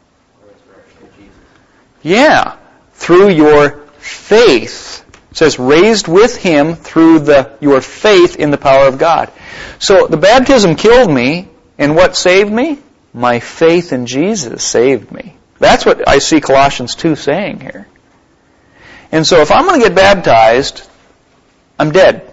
Yeah, through your faith. It says, raised with Him through the your faith in the power of God. So, the baptism killed me, and what saved me? My faith in Jesus saved me. That's what I see Colossians two saying here. And so, if I'm going to get baptized, I'm dead.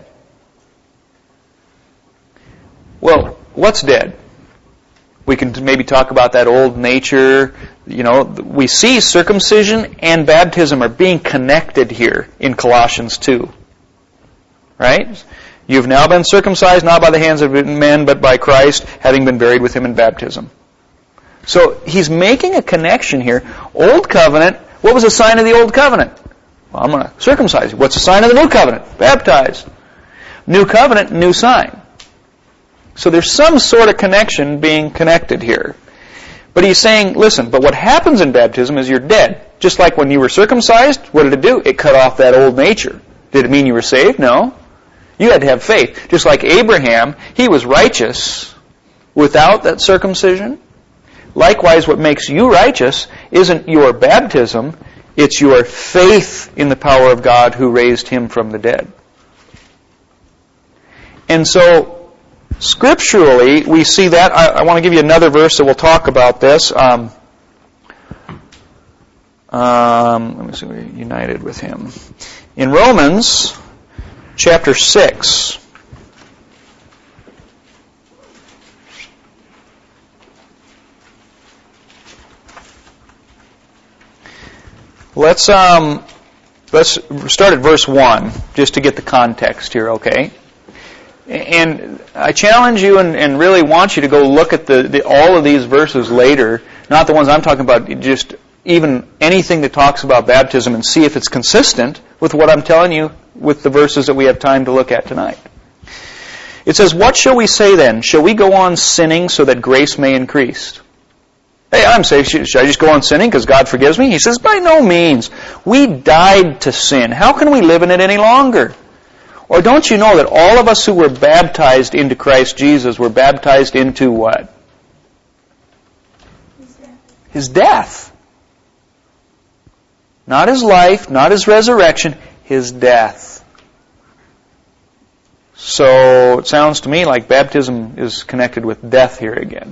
Well, what's dead? We can maybe talk about that old nature. You know, we see circumcision and baptism are being connected here in Colossians two. Right? You've now been circumcised not by the hands of men, but by Christ, having been buried with Him in baptism. So, he's making a connection here. Old covenant, what was the sign of the old covenant? Well, I'm going to circumcise you. What's the sign of the new covenant? Baptized. New covenant, new sign. So there's some sort of connection being connected here. But he's saying, listen, but what happens in baptism is you're dead. Just like when you were circumcised, what did it do? It cut off that old nature. Did it mean you were saved? No. You had to have faith. Just like Abraham, he was righteous without that circumcision. Likewise, what makes you righteous isn't your baptism, it's your faith in the power of God who raised Him from the dead. And so, scripturally, we see that. I, I want to give you another verse that will talk about this. Um, um, let me see, we're united with Him. In Romans chapter six, Let's um, let's start at verse one, just to get the context here, okay? And I challenge you and, and really want you to go look at the, the all of these verses later, not the ones I'm talking about, just even anything that talks about baptism, and see if it's consistent with what I'm telling you with the verses that we have time to look at tonight. It says, what shall we say then? Shall we go on sinning so that grace may increase? Hey, I'm saved. Should I just go on sinning because God forgives me? He says, by no means. We died to sin. How can we live in it any longer? Or don't you know that all of us who were baptized into Christ Jesus were baptized into what? His death. His death. Not His life, not His resurrection, His death. So it sounds to me like baptism is connected with death here again.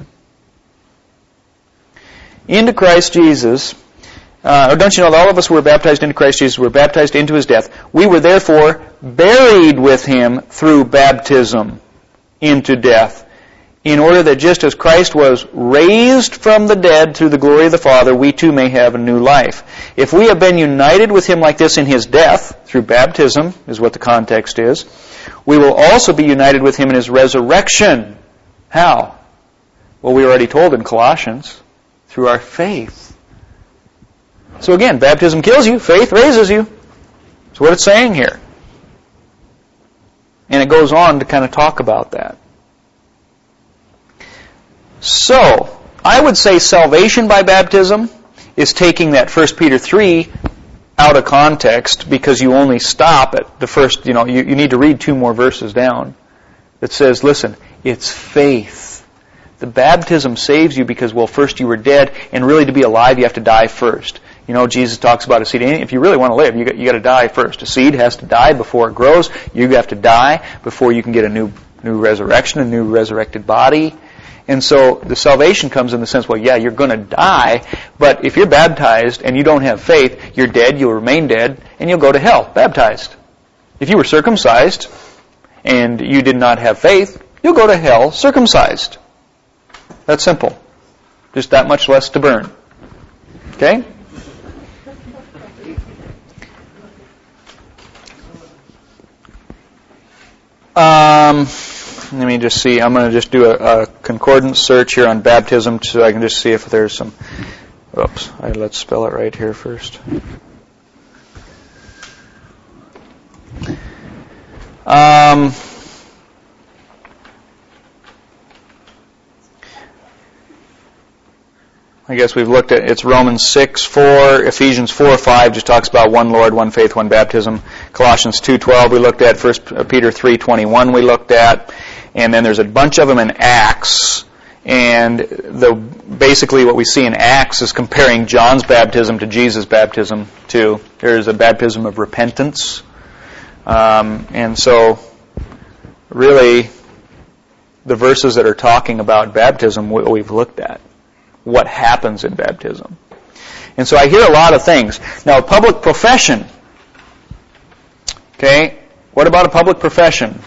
Into Christ Jesus, uh, or don't you know that all of us who were baptized into Christ Jesus were baptized into His death? We were therefore buried with Him through baptism into death, in order that just as Christ was raised from the dead through the glory of the Father, we too may have a new life. If we have been united with Him like this in His death, through baptism, is what the context is, we will also be united with Him in His resurrection. How? Well, we were already told in Colossians, through our faith. So again, baptism kills you, faith raises you. That's what it's saying here. And it goes on to kind of talk about that. So, I would say salvation by baptism is taking that First Peter three out of context, because you only stop at the first, you know, you, you need to read two more verses down. It says, listen, it's faith. The baptism saves you because, well, first you were dead, and really to be alive you have to die first. You know, Jesus talks about a seed. If you really want to live, you got, you got to die first. A seed has to die before it grows. You have to die before you can get a new new resurrection, a new resurrected body. And so the salvation comes in the sense, well, yeah, you're going to die, but if you're baptized and you don't have faith, you're dead, you'll remain dead, and you'll go to hell, baptized. If you were circumcised and you did not have faith, you'll go to hell circumcised. That's simple. Just that much less to burn. Okay? Um... Let me just see. I'm going to just do a, a concordance search here on baptism so I can just see if there's some... Oops. Right, let's spell it right here first. Um, I guess we've looked at, it's Romans six four, Ephesians four five just talks about one Lord, one faith, one baptism. Colossians two twelve we looked at, First Peter three twenty-one we looked at. And then there's a bunch of them in Acts, and the basically what we see in Acts is comparing John's baptism to Jesus' baptism too. There's a baptism of repentance, um, and so really the verses that are talking about baptism we've looked at, what happens in baptism. And so I hear a lot of things. Now, a public profession. Okay, what about a public profession?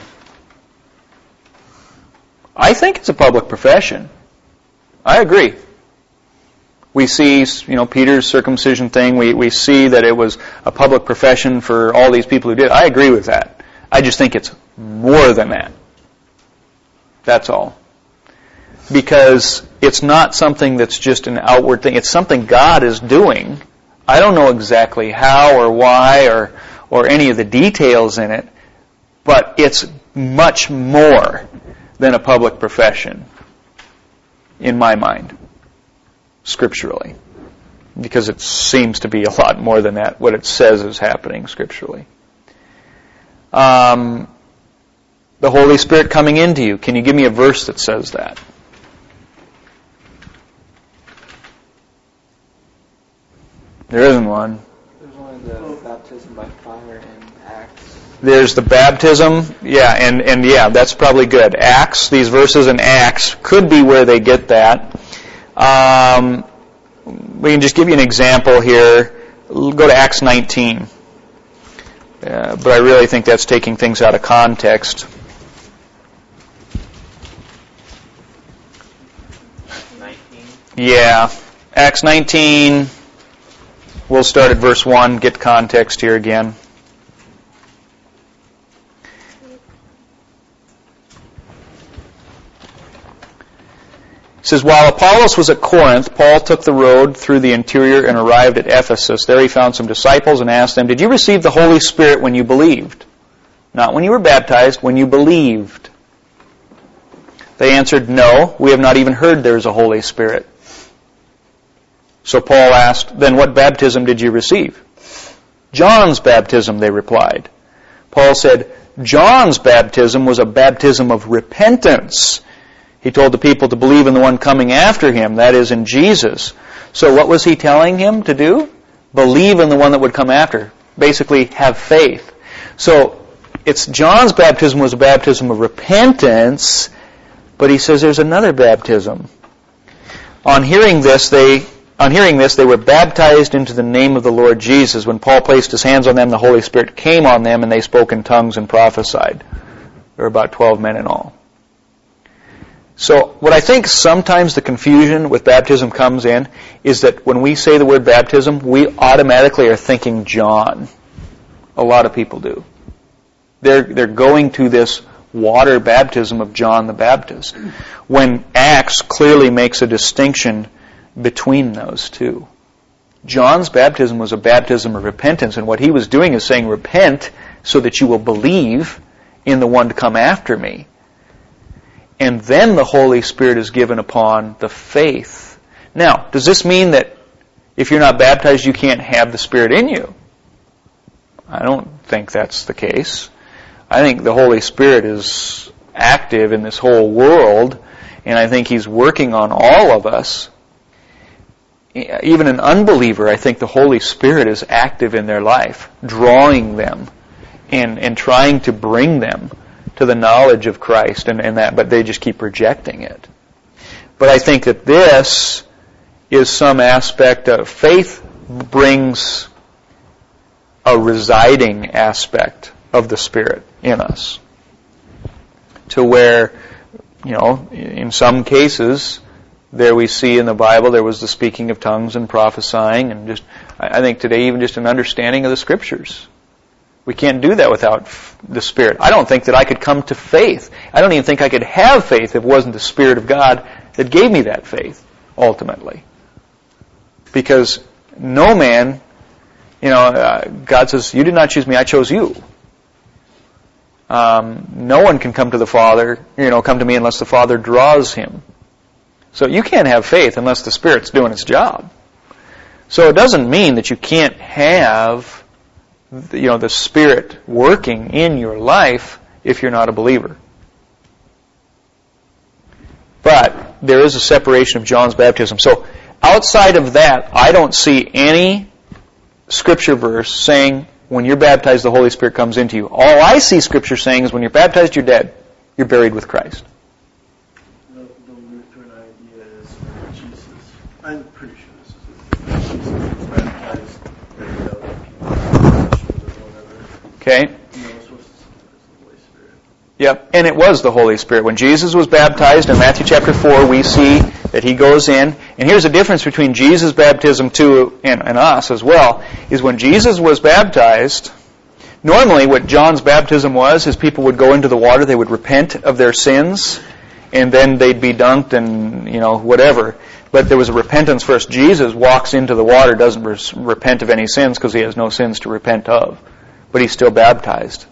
I think it's a public profession. I agree. We see, you know, Peter's circumcision thing. We we see that it was a public profession for all these people who did. I agree with that. I just think it's more than that. That's all. Because it's not something that's just an outward thing. It's something God is doing. I don't know exactly how or why or or any of the details in it, but it's much more than a public profession, in my mind, scripturally. Because it seems to be a lot more than that, what it says is happening scripturally. Um, the Holy Spirit coming into you. Can you give me a verse that says that? There isn't one. There's only the baptism by fire in Acts. There's the baptism, yeah, and, and yeah, that's probably good. Acts, these verses in Acts could be where they get that. Um, we can just give you an example here. Go to Acts nineteen. Uh, but I really think that's taking things out of context. nineteen. Yeah, Acts nineteen. We'll start at verse one, get context here again. It says, while Apollos was at Corinth, Paul took the road through the interior and arrived at Ephesus. There he found some disciples and asked them, did you receive the Holy Spirit when you believed? Not when you were baptized, when you believed. They answered, no, we have not even heard there is a Holy Spirit. So Paul asked, then what baptism did you receive? John's baptism, they replied. Paul said, John's baptism was a baptism of repentance. He told the people to believe in the one coming after him, that is, in Jesus. So what was he telling him to do? believe in the one that would come after. Basically, have faith. So, it's John's baptism was a baptism of repentance, but he says there's another baptism. On hearing this, they on hearing this, they were baptized into the name of the Lord Jesus. When Paul placed his hands on them, the Holy Spirit came on them, and they spoke in tongues and prophesied. There were about twelve men in all. So, what I think sometimes the confusion with baptism comes in is that when we say the word baptism, we automatically are thinking John. A lot of people do. They're, they're going to this water baptism of John the Baptist, when Acts clearly makes a distinction between those two. John's baptism was a baptism of repentance, and what he was doing is saying, repent so that you will believe in the one to come after me. And then the Holy Spirit is given upon the faith. Now, does this mean that if you're not baptized, you can't have the Spirit in you? I don't think that's the case. I think the Holy Spirit is active in this whole world, and I think He's working on all of us. Even an unbeliever, I think the Holy Spirit is active in their life, drawing them and, and trying to bring them to the knowledge of Christ, and, and that, but they just keep rejecting it. But I think that this is some aspect of faith brings a residing aspect of the Spirit in us, to where, you know, in some cases, there we see in the Bible there was the speaking of tongues and prophesying, and just, I think today even just an understanding of the Scriptures. We can't do that without the Spirit. I don't think that I could come to faith. I don't even think I could have faith if it wasn't the Spirit of God that gave me that faith, ultimately. Because no man, you know, uh, God says, you did not choose me, I chose you. Um, no one can come to the Father, you know, come to me unless the Father draws him. So you can't have faith unless the Spirit's doing its job. So it doesn't mean that you can't have, you know, the Spirit working in your life if you're not a believer. But there is a separation of John's baptism. So outside of that, I don't see any Scripture verse saying when you're baptized, the Holy Spirit comes into you. All I see Scripture saying is when you're baptized, you're dead. You're buried with Christ. The, the Lutheran idea is Jesus. I'm pretty sure this is it. Jesus was baptized without whatever. Okay. And that was supposed to say the Holy Spirit. Yep, and it was the Holy Spirit. When Jesus was baptized in Matthew chapter four, we see that He goes in. And here's the difference between Jesus' baptism too and, and us as well, is when Jesus was baptized, normally what John's baptism was is people would go into the water, they would repent of their sins, and then they'd be dunked and, you know, whatever. But there was a repentance first. Jesus walks into the water, doesn't res- repent of any sins because He has no sins to repent of. But He's still baptized.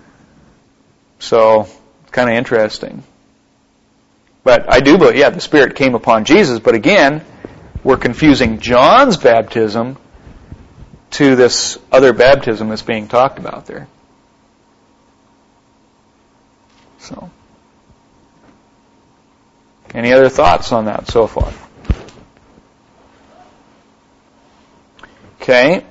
So, it's kind of interesting. But I do believe, yeah, the Spirit came upon Jesus, but again, we're confusing John's baptism to this other baptism that's being talked about there. So, any other thoughts on that so far? Okay.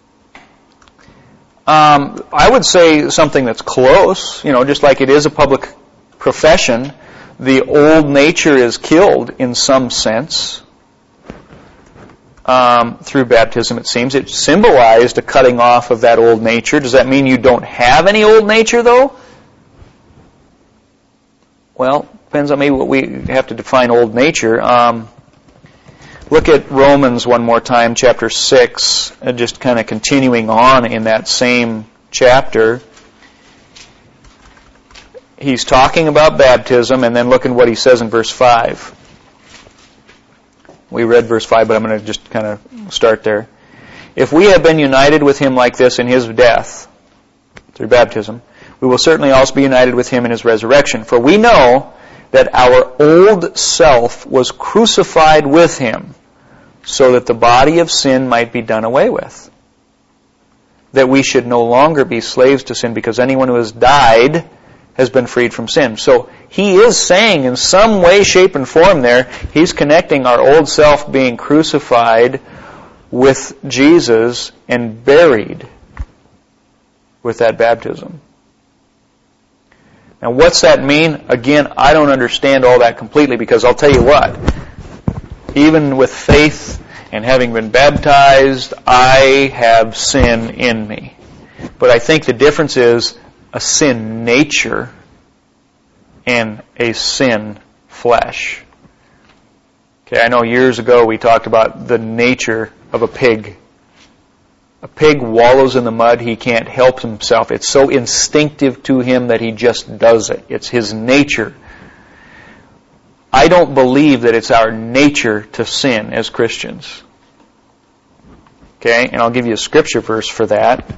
Um, I would say something that's close, you know, just like it is a public profession. The old nature is killed in some sense um, through baptism, it seems. It symbolized a cutting off of that old nature. Does that mean you don't have any old nature, though? Well, depends on maybe what we have to define old nature. Um, look at Romans one more time, chapter six, uh, just kind of continuing on in that same chapter. He's talking about baptism, and then look at what he says in verse five. We read verse five, but I'm going to just kind of start there. If we have been united with Him like this in His death, through baptism, we will certainly also be united with Him in His resurrection. For we know that our old self was crucified with Him, so that the body of sin might be done away with. That we should no longer be slaves to sin, because anyone who has died has been freed from sin. So he is saying in some way, shape, and form there, he's connecting our old self being crucified with Jesus and buried with that baptism. Now, what's that mean? Again, I don't understand all that completely, because I'll tell you what, even with faith and having been baptized, I have sin in me. But I think the difference is a sin nature and a sin flesh. Okay, I know years ago we talked about the nature of a pig. A pig wallows in the mud. He can't help himself. It's so instinctive to him that he just does it. It's his nature. I don't believe that it's our nature to sin as Christians. Okay, and I'll give you a scripture verse for that.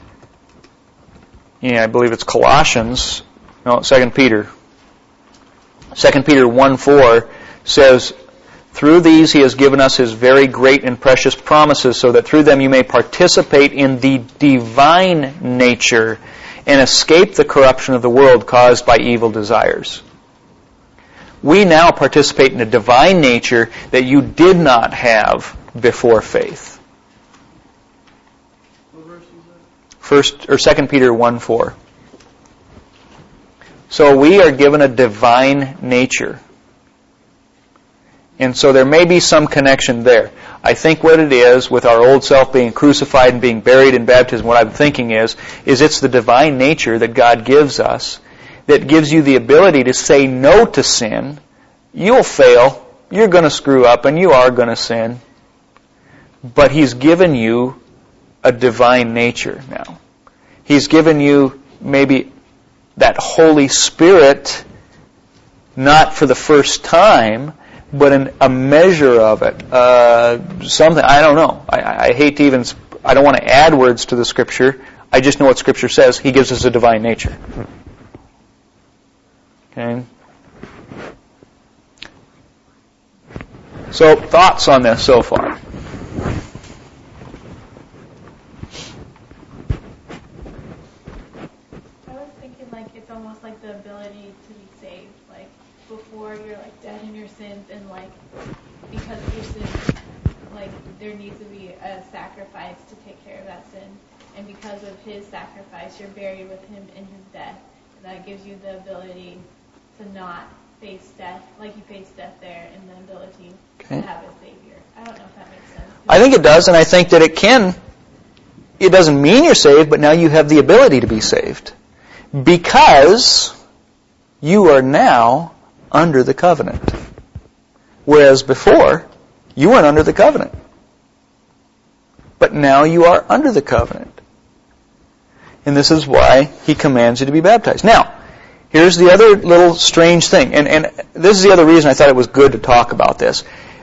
Yeah, I believe it's Colossians. No, Second Peter. Second Peter one four says, "Through these he has given us his very great and precious promises, so that through them you may participate in the divine nature and escape the corruption of the world caused by evil desires." We now participate in a divine nature that you did not have before faith. What verse is that? First or Second Peter one four. So we are given a divine nature. And so there may be some connection there. I think what it is, with our old self being crucified and being buried in baptism, what I'm thinking is, is it's the divine nature that God gives us that gives you the ability to say no to sin. You'll fail. You're going to screw up, and you are going to sin. But He's given you a divine nature now. He's given you maybe that Holy Spirit, not for the first time, but an, a measure of it. Uh, something, I don't know. I, I hate to even, I don't want to add words to the Scripture. I just know what Scripture says. He gives us a divine nature. Okay? So, thoughts on this so far? It's almost like the ability to be saved. Like, before you're like dead in your sins, and like because of your sins, like there needs to be a sacrifice to take care of that sin. And because of His sacrifice, you're buried with Him in His death. And that gives you the ability to not face death, like you face death there, and the ability okay. to have a Savior. I don't know if that makes sense. I think it does, and I think that it can. It doesn't mean you're saved, but now you have the ability to be saved. Because you are now under the covenant. Whereas before, you weren't under the covenant. But now you are under the covenant. And this is why He commands you to be baptized. Now, here's the other little strange thing. And, and this is the other reason I thought it was good to talk about this.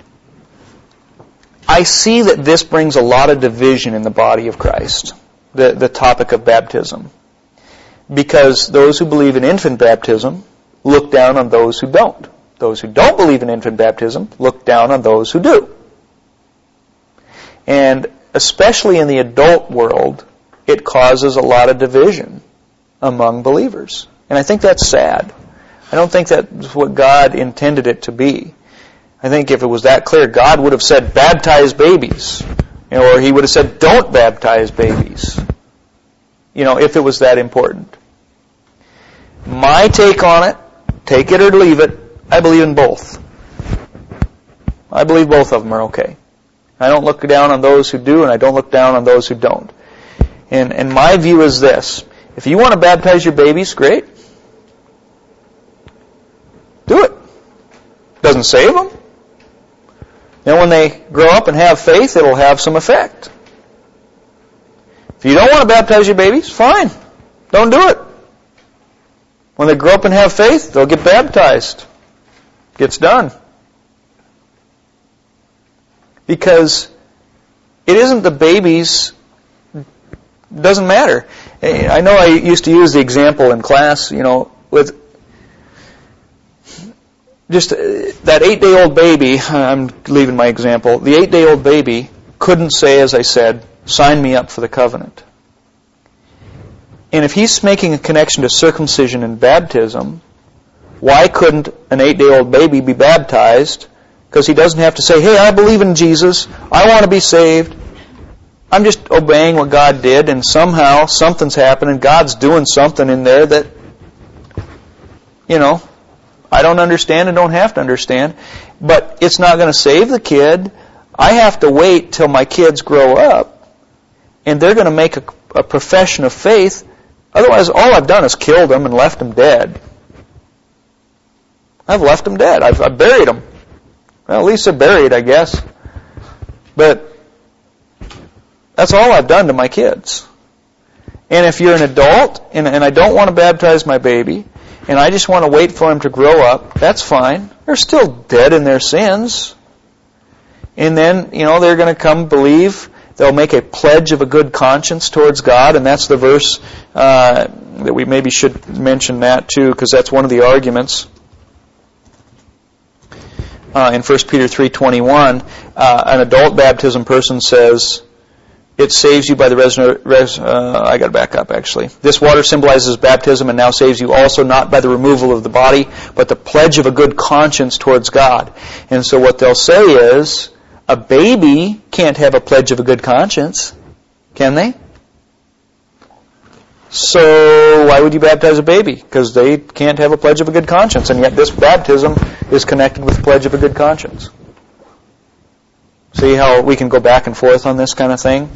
I see that this brings a lot of division in the body of Christ. The, the topic of baptism. Because those who believe in infant baptism look down on those who don't. Those who don't believe in infant baptism look down on those who do. And especially in the adult world, it causes a lot of division among believers. And I think that's sad. I don't think that's what God intended it to be. I think if it was that clear, God would have said, baptize babies. You know, or He would have said, don't baptize babies. You know, if it was that important. My take on it, take it or leave it, I believe in both. I believe both of them are okay. I don't look down on those who do, and I don't look down on those who don't. And, and my view is this. If you want to baptize your babies, great. Do it. Doesn't save them. Then when they grow up and have faith, it'll have some effect. If you don't want to baptize your babies, fine. Don't do it. When they grow up and have faith, they'll get baptized. Gets done. Because it isn't the babies, doesn't matter. I know I used to use the example in class, you know, with just that eight-day-old baby, I'm leaving my example, the eight-day-old baby couldn't say, as I said, sign me up for the covenant. And if he's making a connection to circumcision and baptism, why couldn't an eight-day-old baby be baptized? because he doesn't have to say, hey, I believe in Jesus, I want to be saved. I'm just obeying what God did, and somehow something's happening. God's doing something in there that, you know, I don't understand and don't have to understand. But it's not going to save the kid. I have to wait till my kids grow up, and they're going to make a, a profession of faith. Otherwise, all I've done is killed them and left them dead. I've left them dead. I've, I've buried them. Well, at least they're buried, I guess. But that's all I've done to my kids. And if you're an adult, and, and I don't want to baptize my baby, and I just want to wait for them to grow up, that's fine. They're still dead in their sins. And then, you know, they're going to come believe. They'll make a pledge of a good conscience towards God, and that's the verse uh, that we maybe should mention that too, because that's one of the arguments. Uh, in First Peter three twenty-one, uh, an adult baptism person says, it saves you by the resurrection. Res- uh, I got to back up, actually. This water symbolizes baptism and now saves you also not by the removal of the body, but the pledge of a good conscience towards God. And so what they'll say is, a baby can't have a pledge of a good conscience, can they? So why would you baptize a baby? Because they can't have a pledge of a good conscience, and yet this baptism is connected with pledge of a good conscience. See how we can go back and forth on this kind of thing?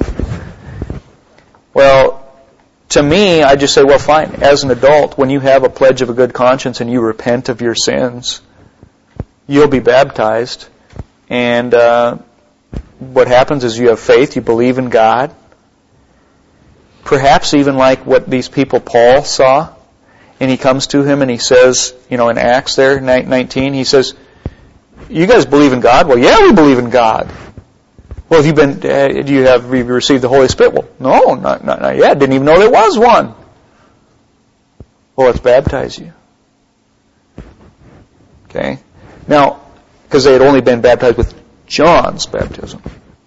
Well, to me, I just say, well, fine. As an adult, when you have a pledge of a good conscience and you repent of your sins, you'll be baptized. And uh, what happens is you have faith, you believe in God. Perhaps even like what these people Paul saw. And he comes to him and he says, you know, in Acts there, nineteen, he says, you guys believe in God? Well, yeah, we believe in God. Well, have you been, uh, do you have, have you received the Holy Spirit? Well, no, not, not, not yet. Didn't even know there was one. Well, let's baptize you. Okay? Now, because they had only been baptized with John's baptism.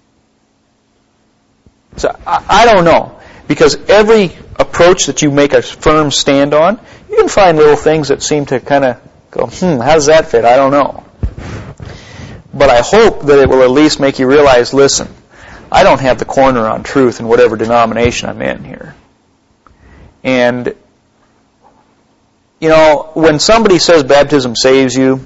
So, I, I don't know. Because every approach that you make a firm stand on, you can find little things that seem to kind of go, hmm, how does that fit? I don't know. But I hope that it will at least make you realize, listen, I don't have the corner on truth in whatever denomination I'm in here. And, you know, when somebody says baptism saves you,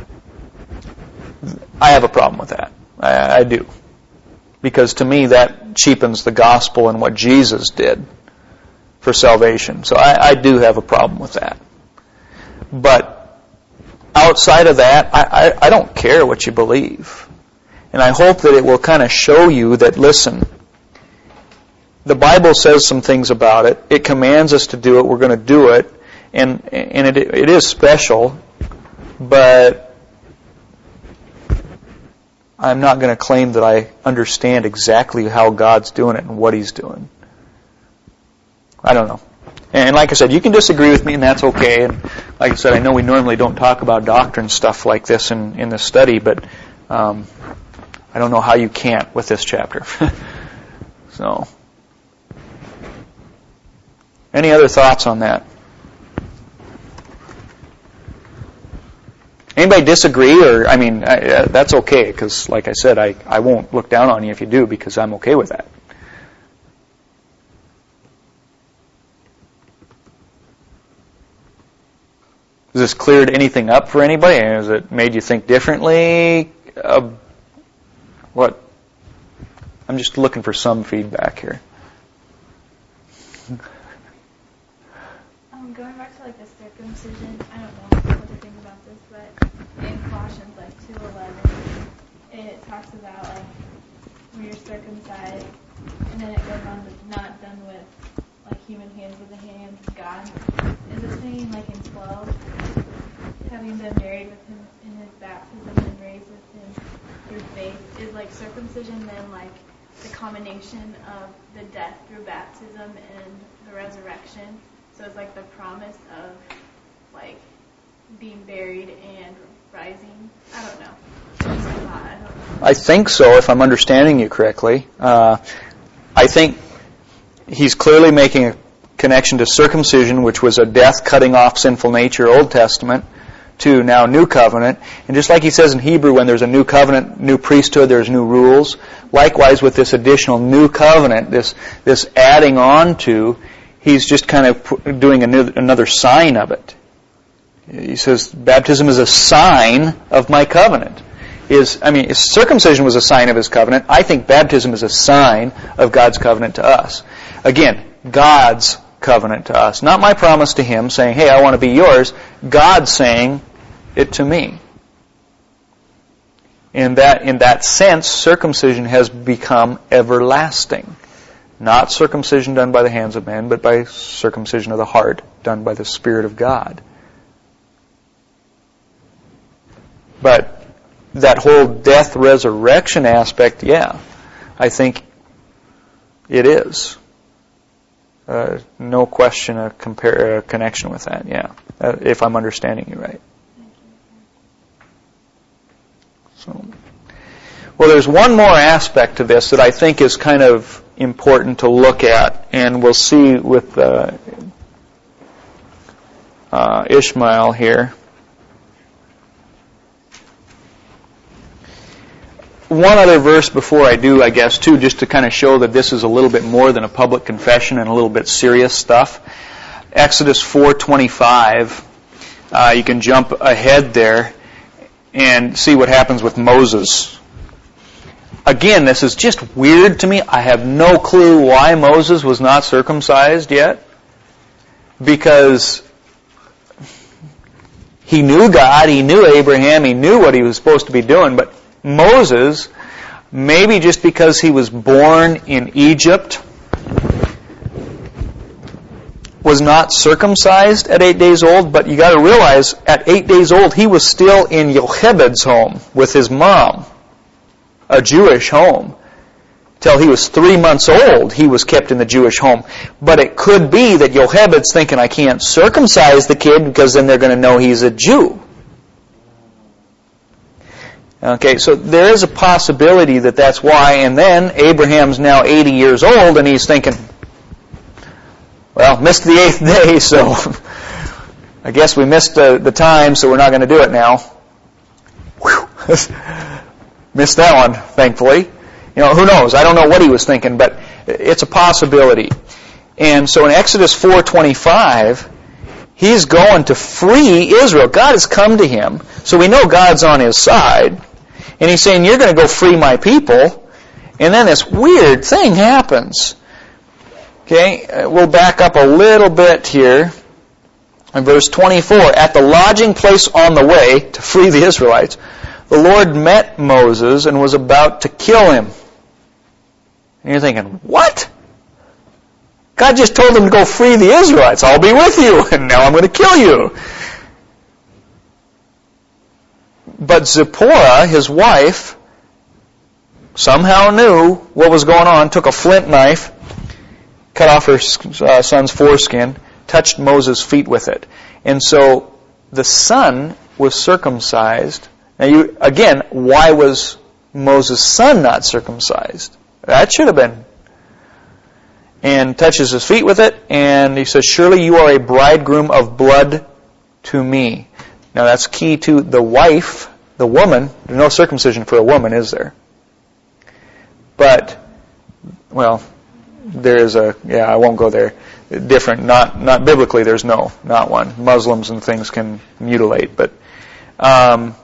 I have a problem with that. I, I do. Because to me, that cheapens the gospel and what Jesus did for salvation. So I, I do have a problem with that. But outside of that, I, I, I don't care what you believe. And I hope that it will kind of show you that, listen, the Bible says some things about it. It commands us to do it. We're going to do it. And, and it, it is special. But I'm not going to claim that I understand exactly how God's doing it and what He's doing. I don't know. And like I said, you can disagree with me, and that's okay. And like I said, I know we normally don't talk about doctrine stuff like this in, in this study, but um, I don't know how you can't with this chapter. So, any other thoughts on that? Anybody disagree? Or I mean, I, uh, that's okay, because like I said, I, I won't look down on you if you do, because I'm okay with that. Has this cleared anything up for anybody? Has it made you think differently? Uh, what? I'm just looking for some feedback here. Um, going back to like the circumcision, I don't know what to think about this, but in Colossians like two eleven, it talks about like when you're circumcised, and then it goes on to not done with like human hands, with the hands of God. Is it saying like in twelve, having been buried with Him in His baptism and raised with Him through faith, is like circumcision then like the combination of the death through baptism and the resurrection? So it's like the promise of like being buried and rising. I don't know. Just a thought. I don't know. I think so, if I'm understanding you correctly. Uh, I think he's clearly making a connection to circumcision, which was a death cutting off sinful nature, Old Testament, to now new covenant. And just like he says in Hebrew, when there's a new covenant, new priesthood, there's new rules. Likewise with this additional new covenant, this this adding on to, he's just kind of doing another sign of it. He says, baptism is a sign of my covenant. Is I mean, circumcision was a sign of his covenant. I think baptism is a sign of God's covenant to us. Again, God's covenant to us. Not my promise to him saying, hey, I want to be yours. God saying it to me. In that, in that sense, circumcision has become everlasting. Not circumcision done by the hands of men, but by circumcision of the heart done by the Spirit of God. But that whole death resurrection aspect, yeah, I think it is. Uh, no question a, compare, a connection with that, yeah, uh, if I'm understanding you right. So, well, there's one more aspect to this that I think is kind of important to look at, and we'll see with uh, uh, Ishmael here. One other verse before I do, I guess, too, just to kind of show that this is a little bit more than a public confession and a little bit serious stuff. Exodus four twenty-five, uh, you can jump ahead there and see what happens with Moses. Again, this is just weird to me. I have no clue why Moses was not circumcised yet. Because he knew God, he knew Abraham, he knew what he was supposed to be doing, but Moses, maybe just because he was born in Egypt, was not circumcised at eight days old, but you got to realize at eight days old he was still in Yochebed's home with his mom, a Jewish home. Till he was three months old, he was kept in the Jewish home. But it could be that Yochebed's thinking, I can't circumcise the kid because then they're going to know he's a Jew. Okay, so there is a possibility that that's why, and then Abraham's now eighty years old, and he's thinking, well, missed the eighth day, so I guess we missed the, the time, so we're not going to do it now. Whew. Missed that one, thankfully. You know, who knows? I don't know what he was thinking, but it's a possibility. And so in Exodus four twenty-five, he's going to free Israel. God has come to him, so we know God's on his side. And he's saying, you're going to go free my people. And then this weird thing happens. Okay, we'll back up a little bit here. In verse twenty-four, at the lodging place on the way to free the Israelites, the Lord met Moses and was about to kill him. And you're thinking, what? God just told him to go free the Israelites. I'll be with you, and now I'm going to kill you. But Zipporah, his wife, somehow knew what was going on, took a flint knife, cut off her uh, son's foreskin, touched Moses' feet with it. And so the son was circumcised. Now, you, again, why was Moses' son not circumcised? That should have been. And touches his feet with it, and he says, surely you are a bridegroom of blood to me. Now that's key to the wife, the woman. There's no circumcision for a woman, is there? But, well, there is a, yeah, I won't go there. Different, not not biblically, there's no, not one. Muslims and things can mutilate, but um,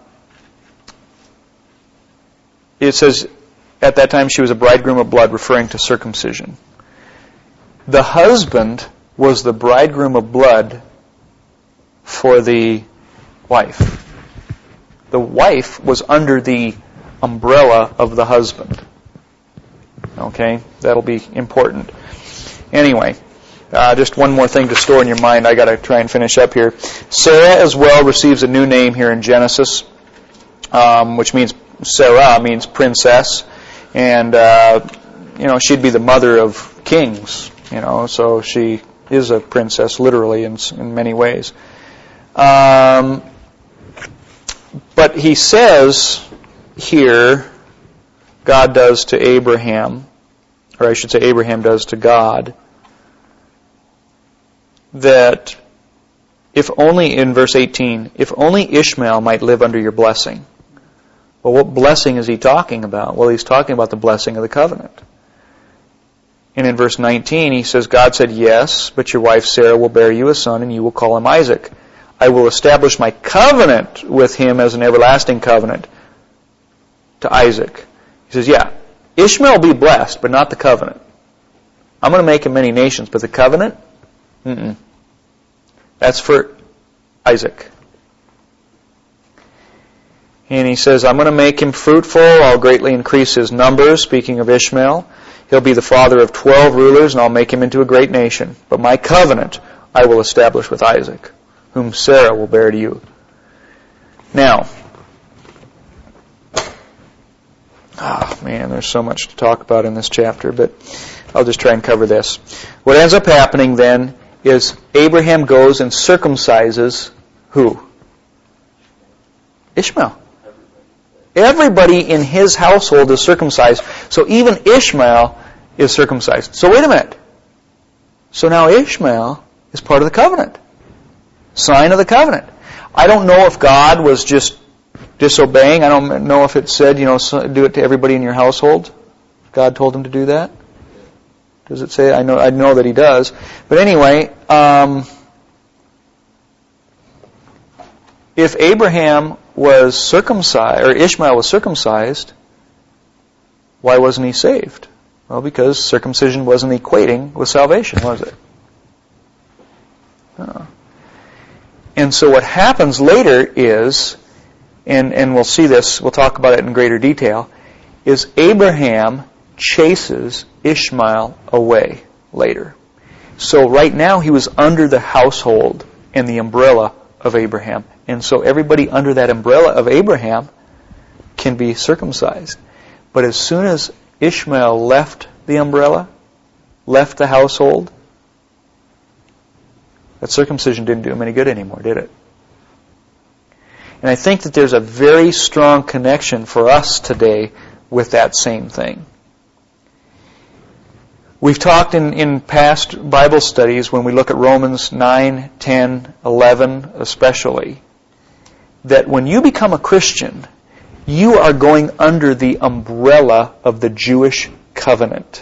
it says, at that time she was a bridegroom of blood, referring to circumcision. The husband was the bridegroom of blood for the wife. The wife was under the umbrella of the husband. Okay, that'll be important. Anyway, uh, just one more thing to store in your mind. I got to try and finish up here. Sarah as well receives a new name here in Genesis, um, which means Sarah means princess, and uh, you know she'd be the mother of kings. You know, so she is a princess literally in in many ways. Um, but he says here, God does to Abraham, or I should say Abraham does to God, that if only, in verse eighteen, if only Ishmael might live under your blessing. Well, what blessing is he talking about? Well, he's talking about the blessing of the covenant. And in verse nineteen, he says, God said, yes, but your wife Sarah will bear you a son, and you will call him Isaac. I will establish my covenant with him as an everlasting covenant to Isaac. He says, yeah, Ishmael will be blessed, but not the covenant. I'm going to make him many nations, but the covenant? Mm-mm. That's for Isaac. And he says, I'm going to make him fruitful. I'll greatly increase his numbers. Speaking of Ishmael, he'll be the father of twelve rulers, and I'll make him into a great nation. But my covenant I will establish with Isaac, whom Sarah will bear to you. Now, oh man, there's so much to talk about in this chapter, but I'll just try and cover this. What ends up happening then is Abraham goes and circumcises who? Ishmael. Everybody in his household is circumcised. So even Ishmael is circumcised. So wait a minute. So now Ishmael is part of the covenant. Sign of the covenant. I don't know if God was just disobeying. I don't know if it said, you know, do it to everybody in your household. God told him to do that. Does it say? I know. I know that he does. But anyway, um, if Abraham was circumcised, or Ishmael was circumcised, why wasn't he saved? Well, because circumcision wasn't equating with salvation, was it? Oh. And so what happens later is, and, and we'll see this, we'll talk about it in greater detail, is Abraham chases Ishmael away later. So right now he was under the household and the umbrella of Abraham. And so everybody under that umbrella of Abraham can be circumcised. But as soon as Ishmael left the umbrella, left the household, that circumcision didn't do him any good anymore, did it? And I think that there's a very strong connection for us today with that same thing. We've talked in, in past Bible studies, when we look at Romans nine, ten, eleven especially, that when you become a Christian, you are going under the umbrella of the Jewish covenant.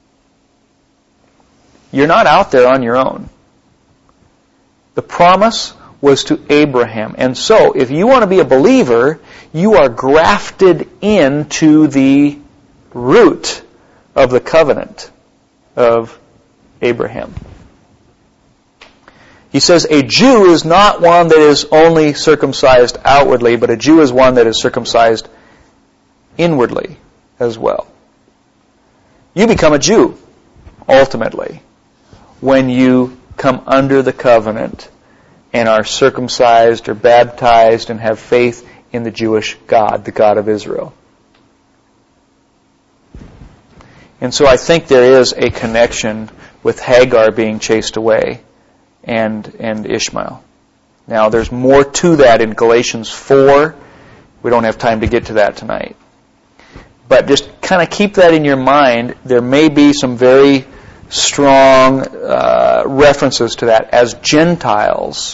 You're not out there on your own. The promise was to Abraham. And so, if you want to be a believer, you are grafted into the root of the covenant of Abraham. He says a Jew is not one that is only circumcised outwardly, but a Jew is one that is circumcised inwardly as well. You become a Jew, ultimately, when you come under the covenant and are circumcised or baptized and have faith in the Jewish God, the God of Israel. And so I think there is a connection with Hagar being chased away and and Ishmael. Now there's more to that in Galatians four. We don't have time to get to that tonight. But just kind of keep that in your mind. There may be some very strong uh, references to that. As Gentiles,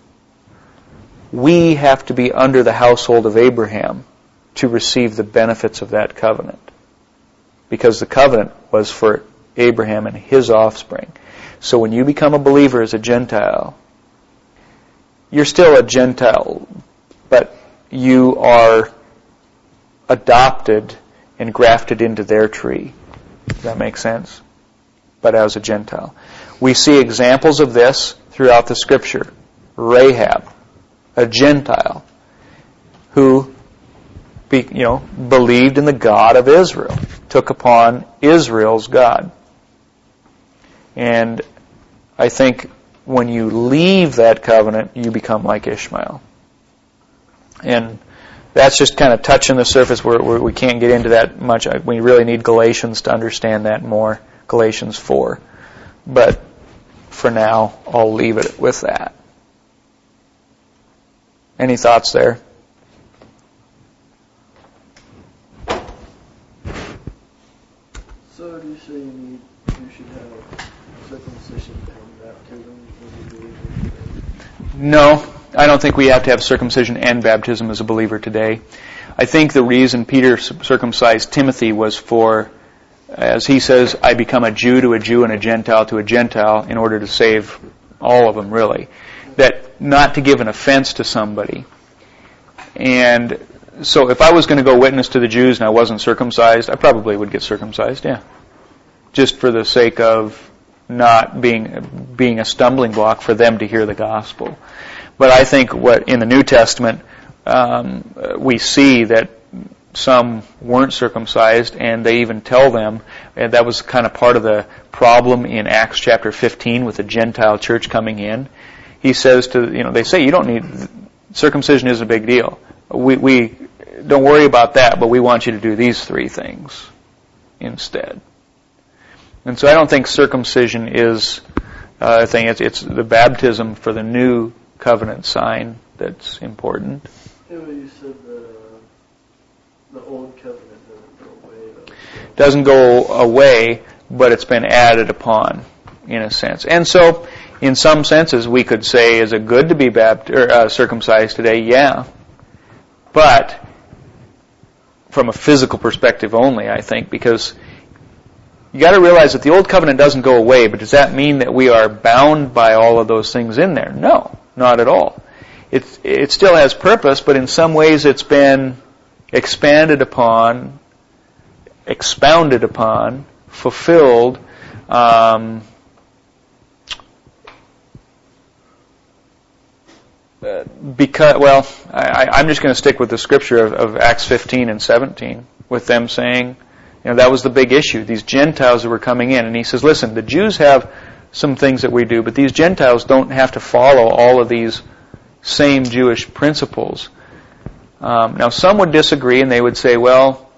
we have to be under the household of Abraham to receive the benefits of that covenant. Because the covenant was for Abraham and his offspring. So when you become a believer as a Gentile, you're still a Gentile, but you are adopted and grafted into their tree. Does that make sense? But as a Gentile. We see examples of this throughout the Scripture. Rahab, a Gentile, who be, you know, believed in the God of Israel, took upon Israel's God. And I think when you leave that covenant, you become like Ishmael. And that's just kind of touching the surface where, where we can't get into that much. We really need Galatians to understand that more, Galatians four. But for now, I'll leave it with that. Any thoughts there? So do you say you need, you should have circumcision and baptism when you believe in No, I don't think we have to have circumcision and baptism as a believer today. I think the reason Peter circumcised Timothy was for, as he says, I become a Jew to a Jew and a Gentile to a Gentile in order to save all of them, really. That not to give an offense to somebody. And so if I was going to go witness to the Jews and I wasn't circumcised, I probably would get circumcised, yeah. Just for the sake of not being being a stumbling block for them to hear the gospel. But I think what in the New Testament um, we see that some weren't circumcised, and they even tell them, and that was kind of part of the problem in Acts chapter fifteen with the Gentile church coming in. He says to, you know, they say you don't need, circumcision is a big deal. We, we don't worry about that, but we want you to do these three things instead. And so I don't think circumcision is uh, a thing. It's, it's the baptism for the new covenant sign that's important. Yeah, but you said the, the old covenant doesn't go away. Though. Doesn't go away, but it's been added upon, in a sense. And so, in some senses, we could say, is it good to be bapt- or, uh, circumcised today? Yeah. But, from a physical perspective only, I think, because you got to realize that the old covenant doesn't go away, but does that mean that we are bound by all of those things in there? No, not at all. It, it still has purpose, but in some ways it's been expanded upon, expounded upon, fulfilled, um, because, well, I, I'm just going to stick with the scripture of, of Acts fifteen and seventeen, with them saying, you know, that was the big issue. These Gentiles that were coming in, and he says, listen, the Jews have some things that we do, but these Gentiles don't have to follow all of these same Jewish principles. Um, now, some would disagree, and they would say, well,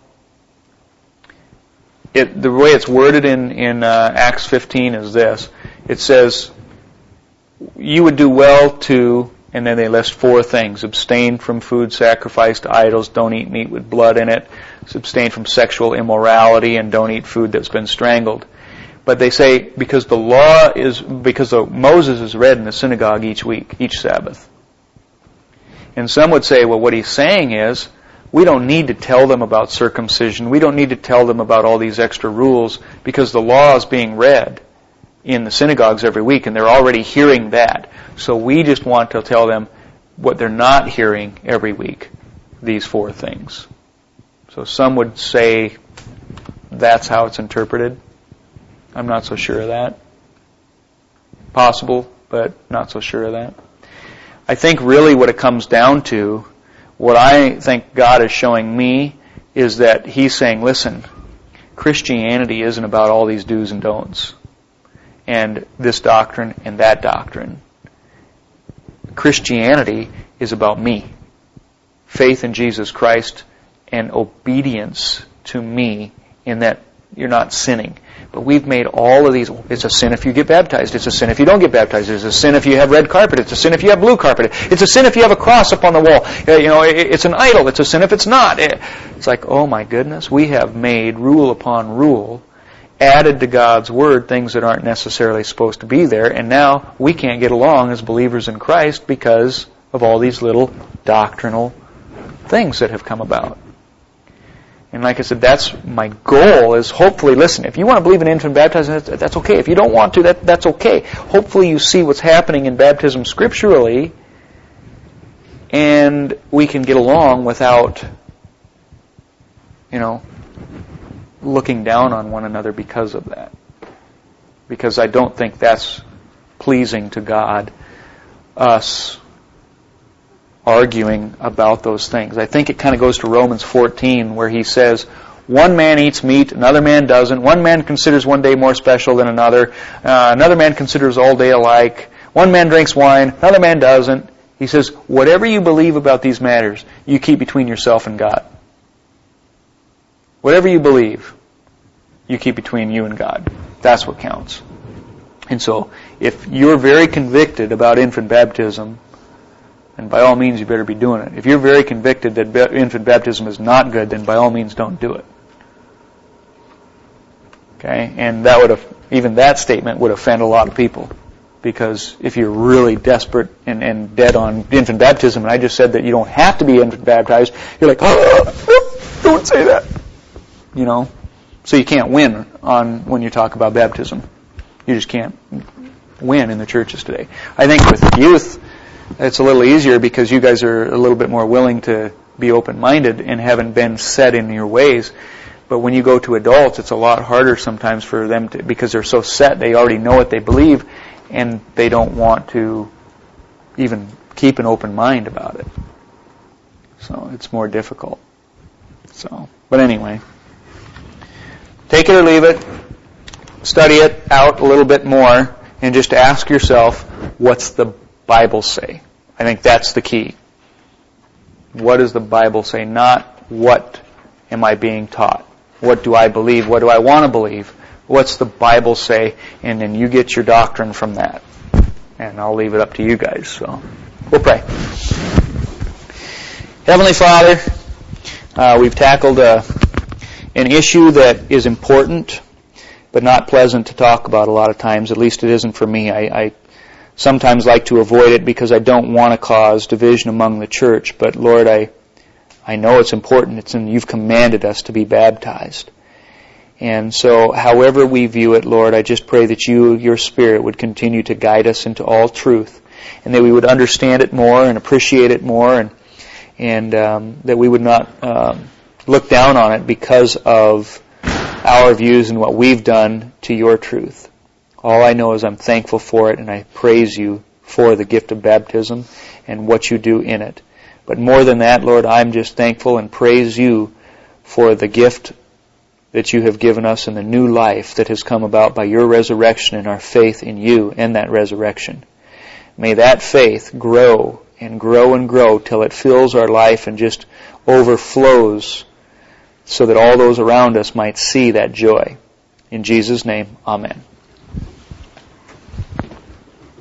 it, the way it's worded in, in uh, Acts fifteen is this. It says, you would do well to, and then they list four things. Abstain from food sacrificed to idols, don't eat meat with blood in it, abstain from sexual immorality, and don't eat food that's been strangled. But they say, because the law is, because the, Moses is read in the synagogue each week, each Sabbath. And some would say, well, what he's saying is, we don't need to tell them about circumcision. We don't need to tell them about all these extra rules, because the law is being read in the synagogues every week, and they're already hearing that. So we just want to tell them what they're not hearing every week, these four things. So some would say that's how it's interpreted. I'm not so sure of that. Possible, but not so sure of that. I think really what it comes down to, what I think God is showing me, is that He's saying, listen, Christianity isn't about all these do's and don'ts, and this doctrine and that doctrine. Christianity is about me. Faith in Jesus Christ and obedience to me, in that you're not sinning. But we've made all of these, it's a sin if you get baptized, it's a sin if you don't get baptized, it's a sin if you have red carpet, it's a sin if you have blue carpet, it's a sin if you have a cross up on the wall, you know, it's an idol, it's a sin if it's not. It's like, oh my goodness, we have made rule upon rule, added to God's Word things that aren't necessarily supposed to be there, and now we can't get along as believers in Christ because of all these little doctrinal things that have come about. And like I said, that's my goal, is hopefully, listen, if you want to believe in infant baptism, that's, that's okay. If you don't want to, that, that's okay. Hopefully you see what's happening in baptism scripturally, and we can get along without, you know, looking down on one another because of that. Because I don't think that's pleasing to God, us arguing about those things. I think it kind of goes to Romans fourteen, where he says, one man eats meat, another man doesn't. One man considers one day more special than another. Uh, another man considers all day alike. One man drinks wine, another man doesn't. He says, whatever you believe about these matters, you keep between yourself and God. Whatever you believe, you keep between you and God. That's what counts. And so, if you're very convicted about infant baptism, and by all means you better be doing it. If you're very convicted that infant baptism is not good, then by all means don't do it. Okay? And that would have, even that statement would offend a lot of people. Because if you're really desperate and, and dead on infant baptism, and I just said that you don't have to be infant baptized, you're like, oh, don't say that. You know? So you can't win on when you talk about baptism. You just can't win in the churches today. I think with youth, it's a little easier because you guys are a little bit more willing to be open-minded and haven't been set in your ways. But when you go to adults, it's a lot harder sometimes for them to, because they're so set, they already know what they believe, and they don't want to even keep an open mind about it. So it's more difficult. So, but anyway, take it or leave it. Study it out a little bit more, and just ask yourself, what's the Bible say? I think that's the key. What does the Bible say? Not what am I being taught? What do I believe? What do I want to believe? What's the Bible say? And then you get your doctrine from that. And I'll leave it up to you guys. So we'll pray. Heavenly Father, uh, we've tackled a, an issue that is important, but not pleasant to talk about a lot of times. At least it isn't for me. I, I sometimes like to avoid it because I don't want to cause division among the church. But Lord, I I know it's important. It's in, you've commanded us to be baptized. And so however we view it, Lord, I just pray that you, your Spirit, would continue to guide us into all truth, and that we would understand it more and appreciate it more, and and um, that we would not um, look down on it because of our views and what we've done to your truth. All I know is I'm thankful for it, and I praise you for the gift of baptism and what you do in it. But more than that, Lord, I'm just thankful and praise you for the gift that you have given us and the new life that has come about by your resurrection and our faith in you and that resurrection. May that faith grow and grow and grow till it fills our life and just overflows so that all those around us might see that joy. In Jesus' name, amen.